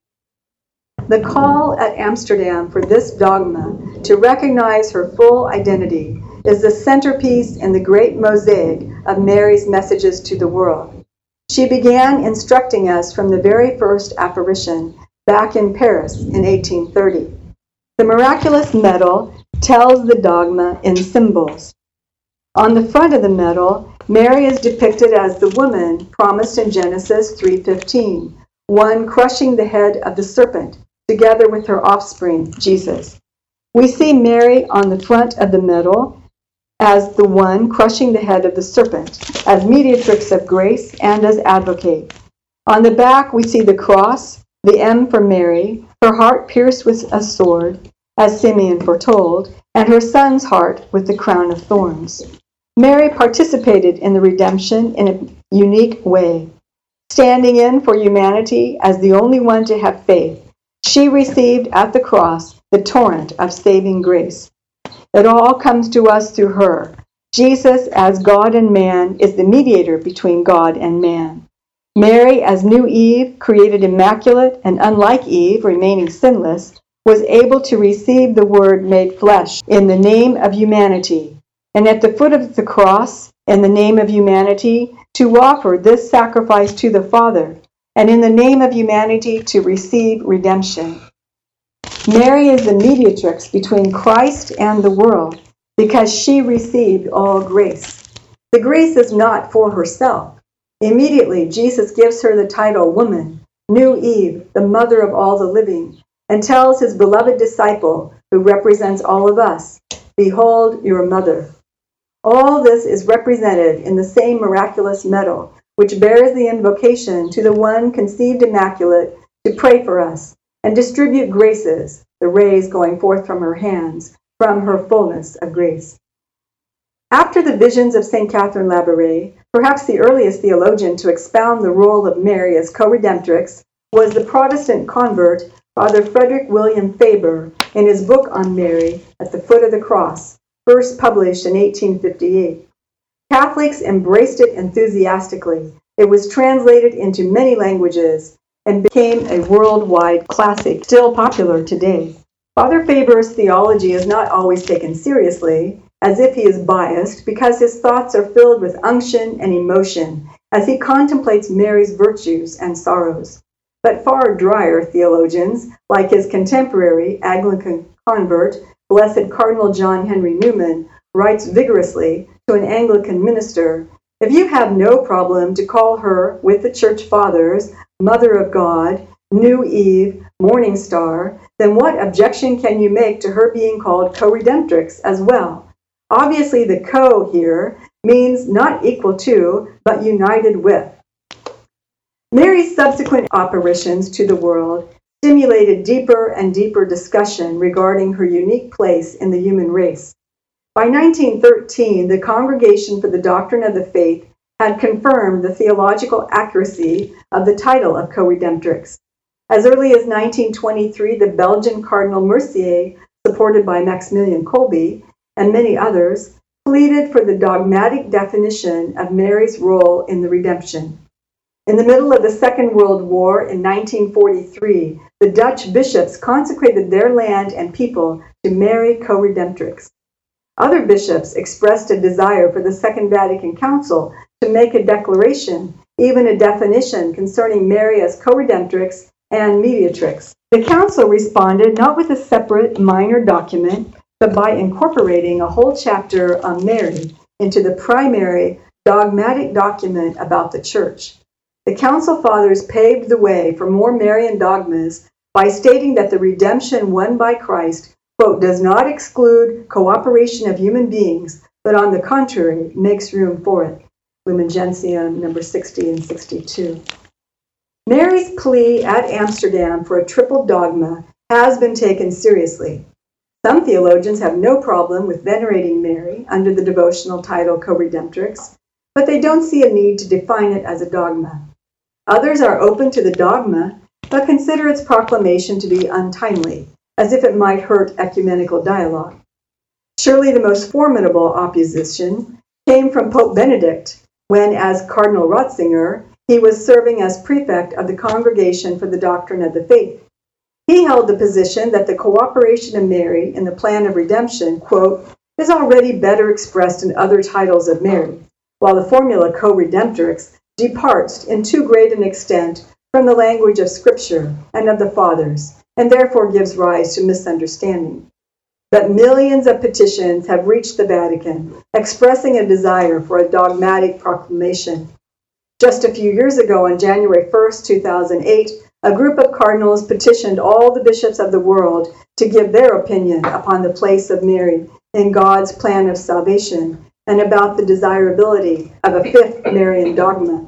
The call at Amsterdam for this dogma to recognize her full identity is the centerpiece in the great mosaic of Mary's messages to the world. She began instructing us from the very first apparition back in Paris in eighteen thirty. The miraculous medal tells the dogma in symbols. On the front of the medal, Mary is depicted as the woman promised in Genesis three fifteen, one crushing the head of the serpent, together with her offspring, Jesus. We see Mary on the front of the medal as the one crushing the head of the serpent, as mediatrix of grace and as advocate. On the back we see the cross, the M for Mary, her heart pierced with a sword, as Simeon foretold, and her son's heart with the crown of thorns. Mary participated in the redemption in a unique way. Standing in for humanity as the only one to have faith, she received at the cross the torrent of saving grace. It all comes to us through her. Jesus, as God and man, is the mediator between God and man. Mary, as new Eve, created immaculate and unlike Eve, remaining sinless, was able to receive the Word made flesh in the name of humanity, and at the foot of the cross, in the name of humanity, to offer this sacrifice to the Father, and in the name of humanity to receive redemption. Mary is the mediatrix between Christ and the world because she received all grace. The grace is not for herself. Immediately, Jesus gives her the title woman, new Eve, the mother of all the living, and tells his beloved disciple, who represents all of us, behold your mother. All this is represented in the same miraculous medal, which bears the invocation to the one conceived immaculate to pray for us and distribute graces, the rays going forth from her hands, from her fullness of grace. After the visions of Saint Catherine Labouré, perhaps the earliest theologian to expound the role of Mary as co-redemptrix was the Protestant convert Father Frederick William Faber in his book on Mary at the foot of the cross, first published in eighteen fifty-eight. Catholics embraced it enthusiastically. It was translated into many languages and became a worldwide classic, still popular today. Father Faber's theology is not always taken seriously, as if he is biased, because his thoughts are filled with unction and emotion as he contemplates Mary's virtues and sorrows. But far drier theologians, like his contemporary Anglican convert, Blessed Cardinal John Henry Newman, writes vigorously to an Anglican minister, "If you have no problem to call her, with the Church Fathers, Mother of God, New Eve, Morning Star, then what objection can you make to her being called co-redemptrix as well? Obviously the co here means not equal to, but united with." Mary's subsequent apparitions to the world stimulated deeper and deeper discussion regarding her unique place in the human race. By nineteen thirteen, the Congregation for the Doctrine of the Faith had confirmed the theological accuracy of the title of co-redemptrix. As early as nineteen twenty-three, the Belgian Cardinal Mercier, supported by Maximilian Kolbe and many others, pleaded for the dogmatic definition of Mary's role in the redemption. In the middle of the Second World War in nineteen forty-three, the Dutch bishops consecrated their land and people to Mary co-redemptrix. Other bishops expressed a desire for the Second Vatican Council to make a declaration, even a definition concerning Mary as co-redemptrix and mediatrix. The Council responded not with a separate minor document, but by incorporating a whole chapter on Mary into the primary dogmatic document about the Church. The Council Fathers paved the way for more Marian dogmas by stating that the redemption won by Christ, quote, does not exclude cooperation of human beings, but on the contrary, makes room for it. Lumen Gentium number sixty and sixty-two. Mary's plea at Amsterdam for a triple dogma has been taken seriously. Some theologians have no problem with venerating Mary under the devotional title co-redemptrix, but they don't see a need to define it as a dogma. Others are open to the dogma, but consider its proclamation to be untimely, as if it might hurt ecumenical dialogue. Surely the most formidable opposition came from Pope Benedict, when, as Cardinal Ratzinger, he was serving as prefect of the Congregation for the Doctrine of the Faith. He held the position that the cooperation of Mary in the plan of redemption, quote, is already better expressed in other titles of Mary, while the formula co-redemptrix departs in too great an extent from the language of Scripture and of the Fathers, and therefore gives rise to misunderstanding. But millions of petitions have reached the Vatican, expressing a desire for a dogmatic proclamation. Just a few years ago, on January first, two thousand eight, a group of cardinals petitioned all the bishops of the world to give their opinion upon the place of Mary in God's plan of salvation and about the desirability of a fifth Marian dogma.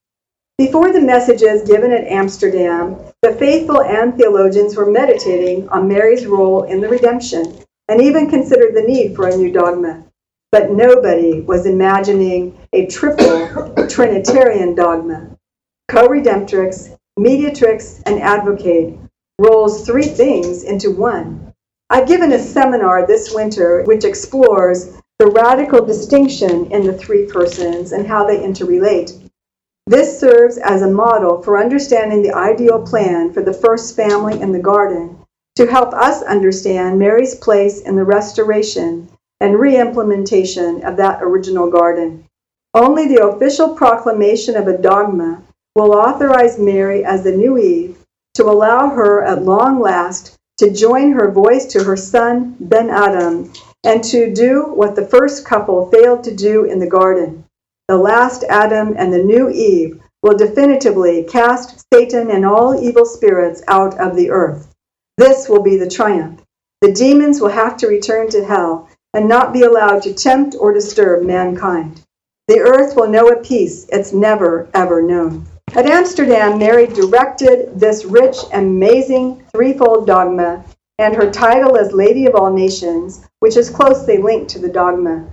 Before the messages given at Amsterdam, the faithful and theologians were meditating on Mary's role in the redemption and even considered the need for a new dogma. But nobody was imagining a triple Trinitarian dogma. Co-redemptrix, mediatrix, and advocate rolls three things into one. I've given a seminar this winter which explores the radical distinction in the three persons and how they interrelate. This serves as a model for understanding the ideal plan for the first family in the garden to help us understand Mary's place in the restoration and re-implementation of that original garden. Only the official proclamation of a dogma will authorize Mary as the new Eve to allow her at long last to join her voice to her son Ben Adam and to do what the first couple failed to do in the garden. The last Adam and the new Eve will definitively cast Satan and all evil spirits out of the earth. This will be the triumph. The demons will have to return to hell and not be allowed to tempt or disturb mankind. The earth will know a peace it's never, ever known. At Amsterdam, Mary directed this rich and amazing threefold dogma and her title as Lady of All Nations, which is closely linked to the dogma.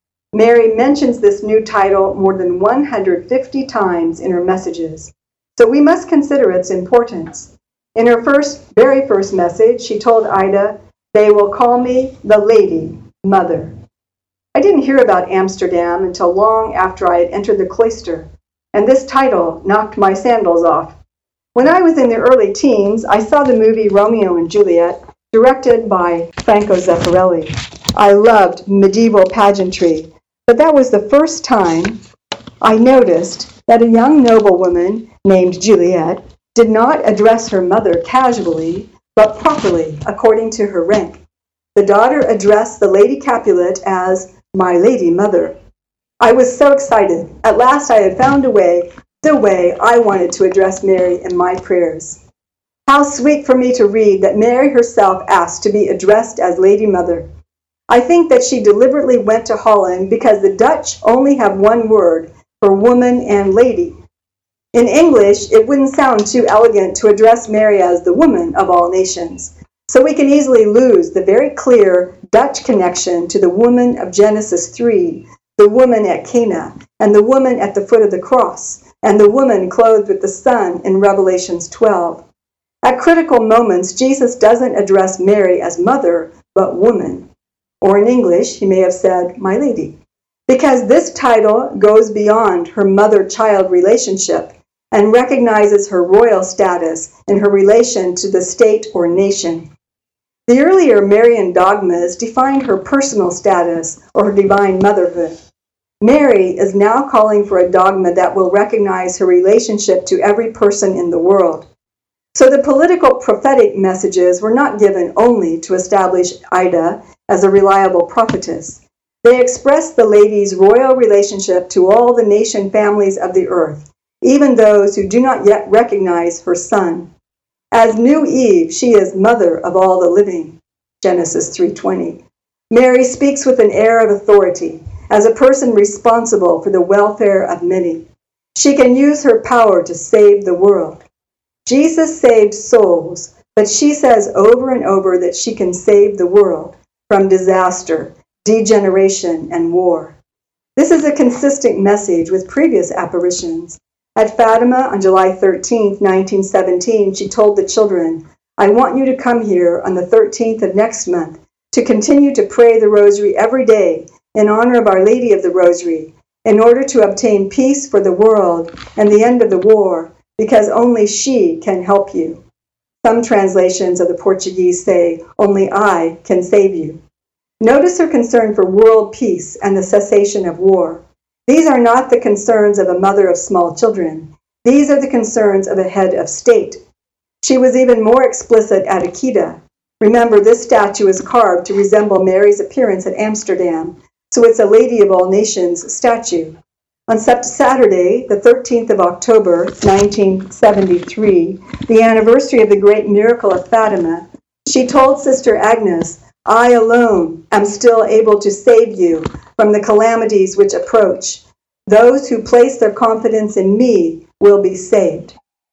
Mary mentions this new title more than one hundred fifty times in her messages, so we must consider its importance. In her first, very first message, she told Ida, "They will call me the Lady Mother." I didn't hear about Amsterdam until long after I had entered the cloister, and this title knocked my sandals off. When I was in the early teens, I saw the movie Romeo and Juliet, directed by Franco Zeffirelli. I loved medieval pageantry, but that was the first time I noticed that a young noblewoman named Juliet did not address her mother casually, but properly, according to her rank. The daughter addressed the Lady Capulet as "my lady mother." I was so excited. At last I had found a way, the way I wanted to address Mary in my prayers. How sweet for me to read that Mary herself asked to be addressed as Lady Mother. I think that she deliberately went to Holland because the Dutch only have one word for woman and lady. In English, it wouldn't sound too elegant to address Mary as the woman of all nations. So we can easily lose the very clear Dutch connection to the woman of Genesis three, the woman at Cana, and the woman at the foot of the cross, and the woman clothed with the sun in Revelations twelve. At critical moments, Jesus doesn't address Mary as mother, but woman. Or in English, he may have said, "my lady," because this title goes beyond her mother-child relationship and recognizes her royal status in her relation to the state or nation. The earlier Marian dogmas defined her personal status or her divine motherhood. Mary is now calling for a dogma that will recognize her relationship to every person in the world. So the political prophetic messages were not given only to establish Ida as a reliable prophetess. They expressed the lady's royal relationship to all the nation families of the earth, even those who do not yet recognize her son. As new Eve, she is mother of all the living, Genesis three twenty. Mary speaks with an air of authority, as a person responsible for the welfare of many. She can use her power to save the world. Jesus saved souls, but she says over and over that she can save the world from disaster, degeneration, and war. This is a consistent message with previous apparitions. At Fatima on July thirteenth, nineteen seventeen, she told the children, "I want you to come here on the thirteenth of next month to continue to pray the rosary every day in honor of Our Lady of the Rosary, in order to obtain peace for the world and the end of the war, because only she can help you." Some translations of the Portuguese say, "Only I can save you." Notice her concern for world peace and the cessation of war. These are not the concerns of a mother of small children. These are the concerns of a head of state. She was even more explicit at Akita. Remember, this statue is carved to resemble Mary's appearance at Amsterdam, so it's a Lady of All Nations statue. On Saturday, the thirteenth of October, nineteen seventy-three, the anniversary of the great miracle of Fatima, She told Sister Agnes, I alone am still able to save you from the calamities which approach. Those who place their confidence in me will be saved.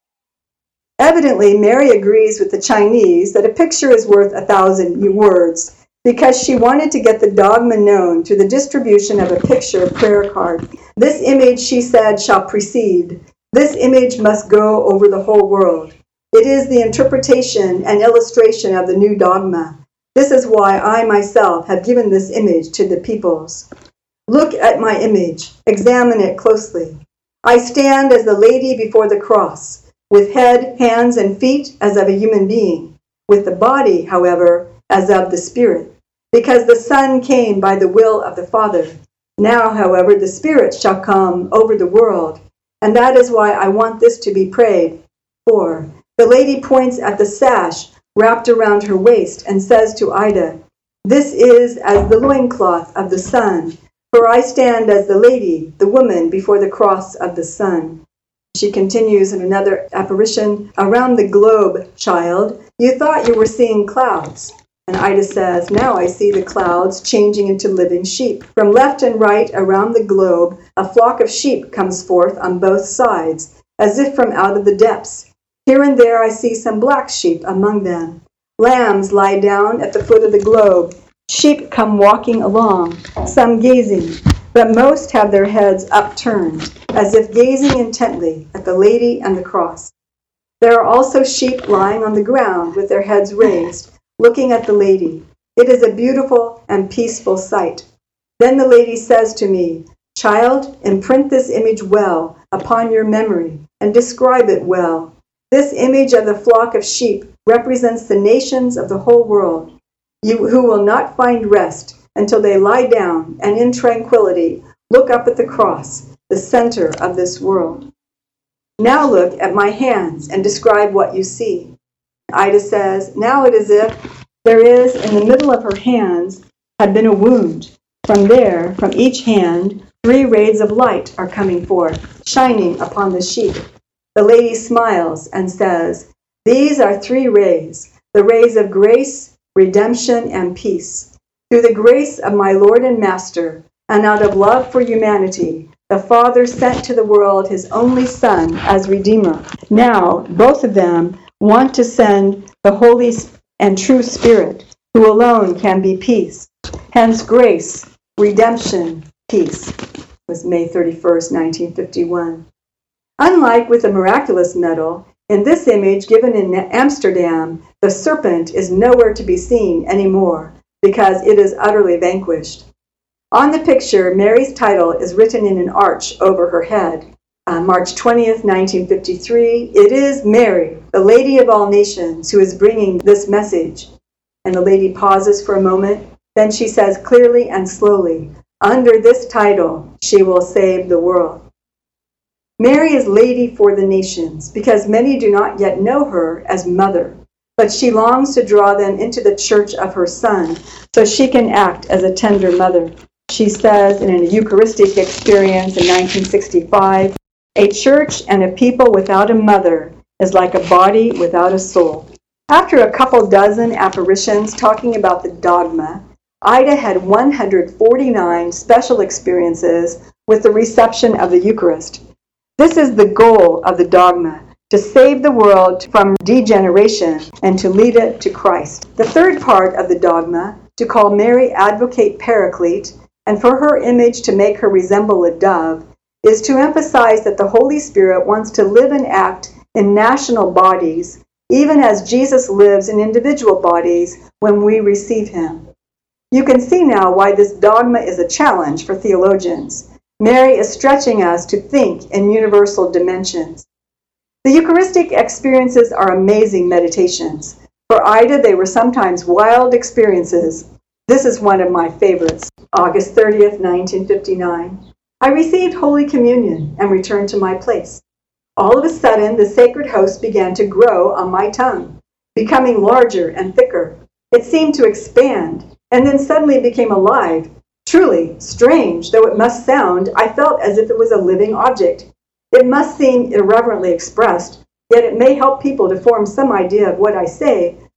Evidently, Mary agrees with the Chinese that a picture is worth a thousand words, because she wanted to get the dogma known through the distribution of a picture prayer card. This image, she said, shall precede. This image must go over the whole world. It is the interpretation and illustration of the new dogma. This is why I myself have given this image to the peoples. Look at my image. Examine it closely. I stand as the lady before the cross, with head, hands, and feet as of a human being, with the body, however, as of the Spirit, because the Son came by the will of the Father. Now, however, the Spirit shall come over the world, and that is why I want this to be prayed for. The lady points at the sash wrapped around her waist and says to Ida, This is as the loincloth of the Son, for I stand as the lady, the woman, before the cross of the Son. She continues in another apparition, Around the globe, child, you thought you were seeing clouds. And Ida says, Now I see the clouds changing into living sheep. From left and right around the globe, a flock of sheep comes forth on both sides, as if from out of the depths. Here and there I see some black sheep among them. Lambs lie down at the foot of the globe. Sheep come walking along, some gazing, but most have their heads upturned, as if gazing intently at the lady and the cross. There are also sheep lying on the ground with their heads raised, looking at the lady. It is a beautiful and peaceful sight. Then the lady says to me, Child, imprint this image well upon your memory and describe it well. This image of the flock of sheep represents the nations of the whole world, you who will not find rest until they lie down and in tranquility look up at the cross, the center of this world. Now look at my hands and describe what you see. Ida says, Now it is as if there is in the middle of her hands had been a wound. From there, from each hand, three rays of light are coming forth, shining upon the sheep. The lady smiles and says, These are three rays, the rays of grace, redemption, and peace. Through the grace of my Lord and Master, and out of love for humanity, the Father sent to the world his only Son as Redeemer. Now, both of them want to send the Holy and true Spirit, who alone can be peace. Hence, grace, redemption, peace. It was May thirty-first, nineteen fifty-one. Unlike with the miraculous medal, in this image given in Amsterdam, the serpent is nowhere to be seen anymore because it is utterly vanquished. On the picture, Mary's title is written in an arch over her head. Uh, March twentieth, nineteen fifty-three, it is Mary, the Lady of all nations, who is bringing this message. And the lady pauses for a moment. Then she says clearly and slowly, under this title, she will save the world. Mary is Lady for the nations because many do not yet know her as Mother, but she longs to draw them into the church of her Son so she can act as a tender mother. She says in a Eucharistic experience in nineteen sixty-five, a church and a people without a mother is like a body without a soul. After a couple dozen apparitions talking about the dogma, Ida had one hundred forty-nine special experiences with the reception of the Eucharist. This is the goal of the dogma, to save the world from degeneration and to lead it to Christ. The third part of the dogma, to call Mary Advocate Paraclete, and for her image to make her resemble a dove, is to emphasize that the Holy Spirit wants to live and act in national bodies, even as Jesus lives in individual bodies when we receive him. You can see now why this dogma is a challenge for theologians. Mary is stretching us to think in universal dimensions. The Eucharistic experiences are amazing meditations. For Ida, they were sometimes wild experiences. This is one of my favorites. August thirtieth, nineteen fifty-nine. I received Holy Communion and returned to my place. All of a sudden, the sacred host began to grow on my tongue, becoming larger and thicker. It seemed to expand, and then suddenly became alive. Truly, strange though it must sound, I felt as if it was a living object. It must seem irreverently expressed, yet it may help people to form some idea of what I say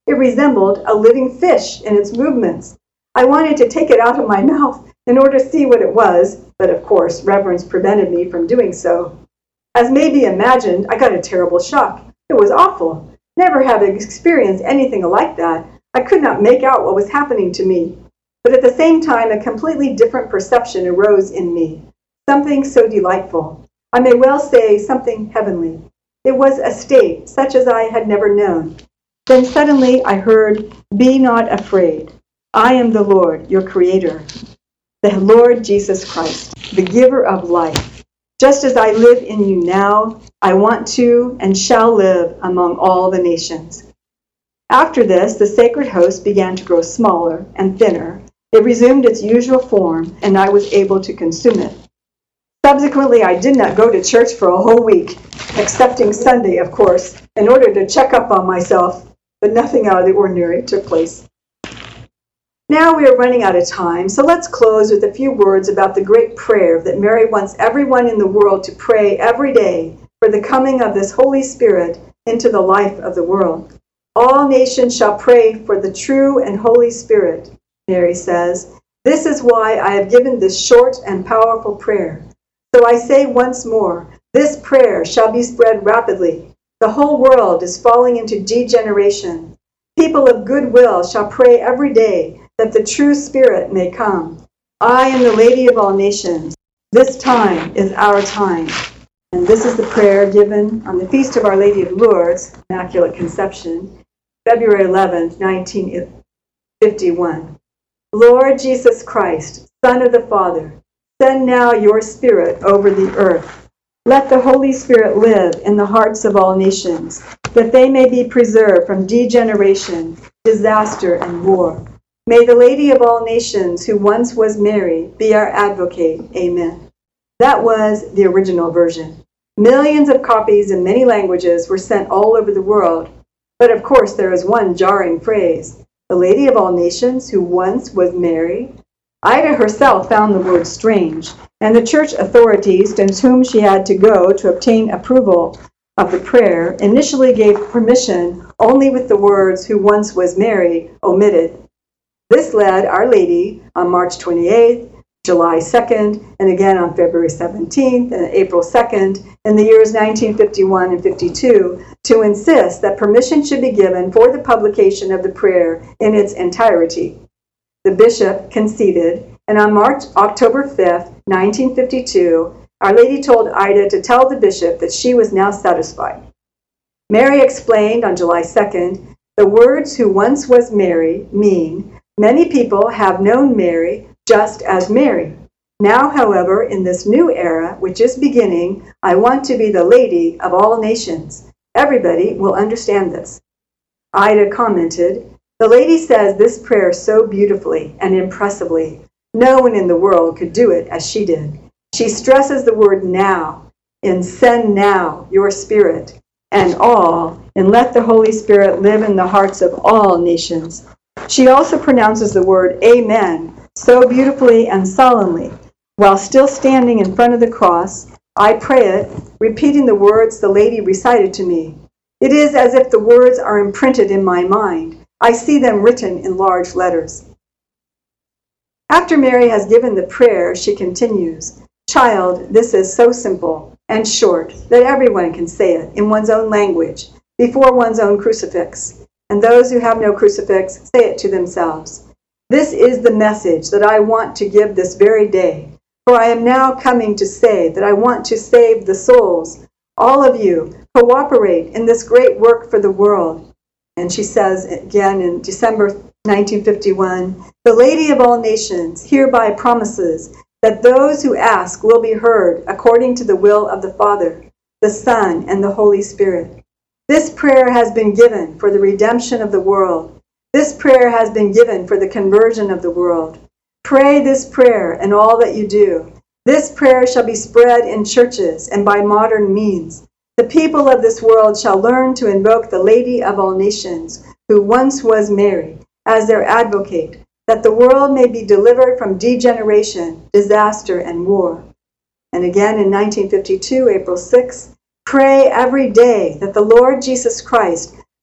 It resembled a living fish in its movements. I wanted to take it out of my mouth in order to see what it was, but of course, reverence prevented me from doing so. As may be imagined, I got a terrible shock. It was awful. Never having experienced anything like that, I could not make out what was happening to me. But at the same time, a completely different perception arose in me. Something so delightful. I may well say something heavenly. It was a state such as I had never known. Then suddenly I heard, "Be not afraid. I am the Lord, your Creator, the Lord Jesus Christ, the giver of life. Just as I live in you now, I want to and shall live among all the nations." After this, the sacred host began to grow smaller and thinner. It resumed its usual form, and I was able to consume it. Subsequently, I did not go to church for a whole week, excepting Sunday, of course, in order to check up on myself, but nothing out of the ordinary took place. Now we are running out of time, so let's close with a few words about the great prayer that Mary wants everyone in the world to pray every day for the coming of this Holy Spirit into the life of the world. All nations shall pray for the true and Holy Spirit, Mary says. This is why I have given this short and powerful prayer. So I say once more, this prayer shall be spread rapidly. The whole world is falling into degeneration. People of goodwill shall pray every day that the true Spirit may come. I am the Lady of all nations. This time is our time. And this is the prayer given on the Feast of Our Lady of Lourdes, Immaculate Conception, February eleventh, nineteen fifty-one. Lord Jesus Christ, Son of the Father, send now your Spirit over the earth. Let the Holy Spirit live in the hearts of all nations, that they may be preserved from degeneration, disaster, and war. May the Lady of all nations, who once was Mary, be our advocate. Amen. That was the original version. Millions of copies in many languages were sent all over the world. But of course, there is one jarring phrase. The Lady of all nations, who once was Mary. Ida herself found the word strange, and the church authorities to whom she had to go to obtain approval of the prayer initially gave permission only with the words, who once was Mary, omitted. This led Our Lady on March twenty-eighth, July second, and again on February seventeenth and April second in the years nineteen fifty-one and fifty-two to insist that permission should be given for the publication of the prayer in its entirety. The bishop conceded, and on March, October fifth, nineteen fifty-two, Our Lady told Ida to tell the bishop that she was now satisfied. Mary explained on July second, the words who once was Mary mean, many people have known Mary just as Mary. Now, however, in this new era, which is beginning, I want to be the Lady of all nations. Everybody will understand this. Ida commented, the lady says this prayer so beautifully and impressively. No one in the world could do it as she did. She stresses the word now, in send now your Spirit, and all, and let the Holy Spirit live in the hearts of all nations. She also pronounces the word Amen so beautifully and solemnly. While still standing in front of the cross, I pray it, repeating the words the lady recited to me. It is as if the words are imprinted in my mind. I see them written in large letters. After Mary has given the prayer, she continues, Child, this is so simple and short that everyone can say it in one's own language, before one's own crucifix. And those who have no crucifix, say it to themselves. This is the message that I want to give this very day. For I am now coming to say that I want to save the souls. All of you, cooperate in this great work for the world. And she says again in December nineteen fifty-one, the Lady of all nations hereby promises that those who ask will be heard according to the will of the Father, the Son, and the Holy Spirit. This prayer has been given for the redemption of the world. This prayer has been given for the conversion of the world. Pray this prayer in all that you do. This prayer shall be spread in churches and by modern means. The people of this world shall learn to invoke the Lady of all nations, who once was Mary, as their advocate, that the world may be delivered from degeneration, disaster, and war. And again in nineteen fifty-two, April sixth, pray every day that the Lord Jesus Christ,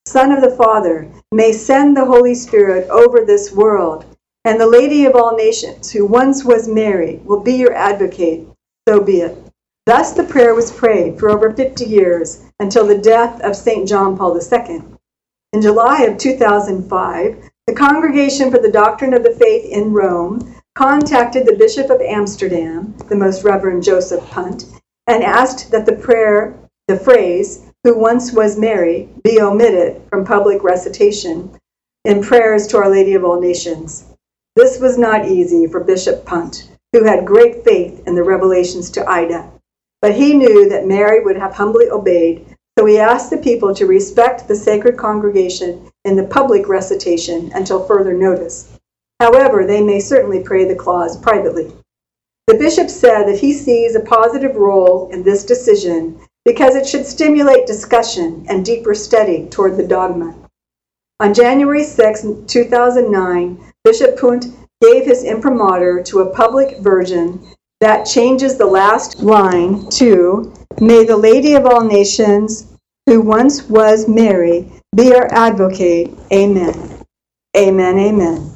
Son of the Father, may send the Holy Spirit over this world, and the Lady of all nations, who once was Mary, will be your advocate. So be it. Thus the prayer was prayed for over fifty years, until the death of Saint John Paul the Second. In July of two thousand five, the Congregation for the Doctrine of the Faith in Rome contacted the Bishop of Amsterdam, the Most Reverend Joseph Punt, and asked that the prayer, the phrase, who once was Mary, be omitted from public recitation in prayers to Our Lady of all nations. This was not easy for Bishop Punt, who had great faith in the revelations to Ida. But he knew that Mary would have humbly obeyed, so he asked the people to respect the sacred congregation in the public recitation until further notice. However, they may certainly pray the clause privately. The bishop said that he sees a positive role in this decision because it should stimulate discussion and deeper study toward the dogma. On January sixth, two thousand nine, Bishop Punt gave his imprimatur to a public version that changes the last line to, "May the Lady of all nations, who once was Mary, be our advocate. Amen." Amen, amen.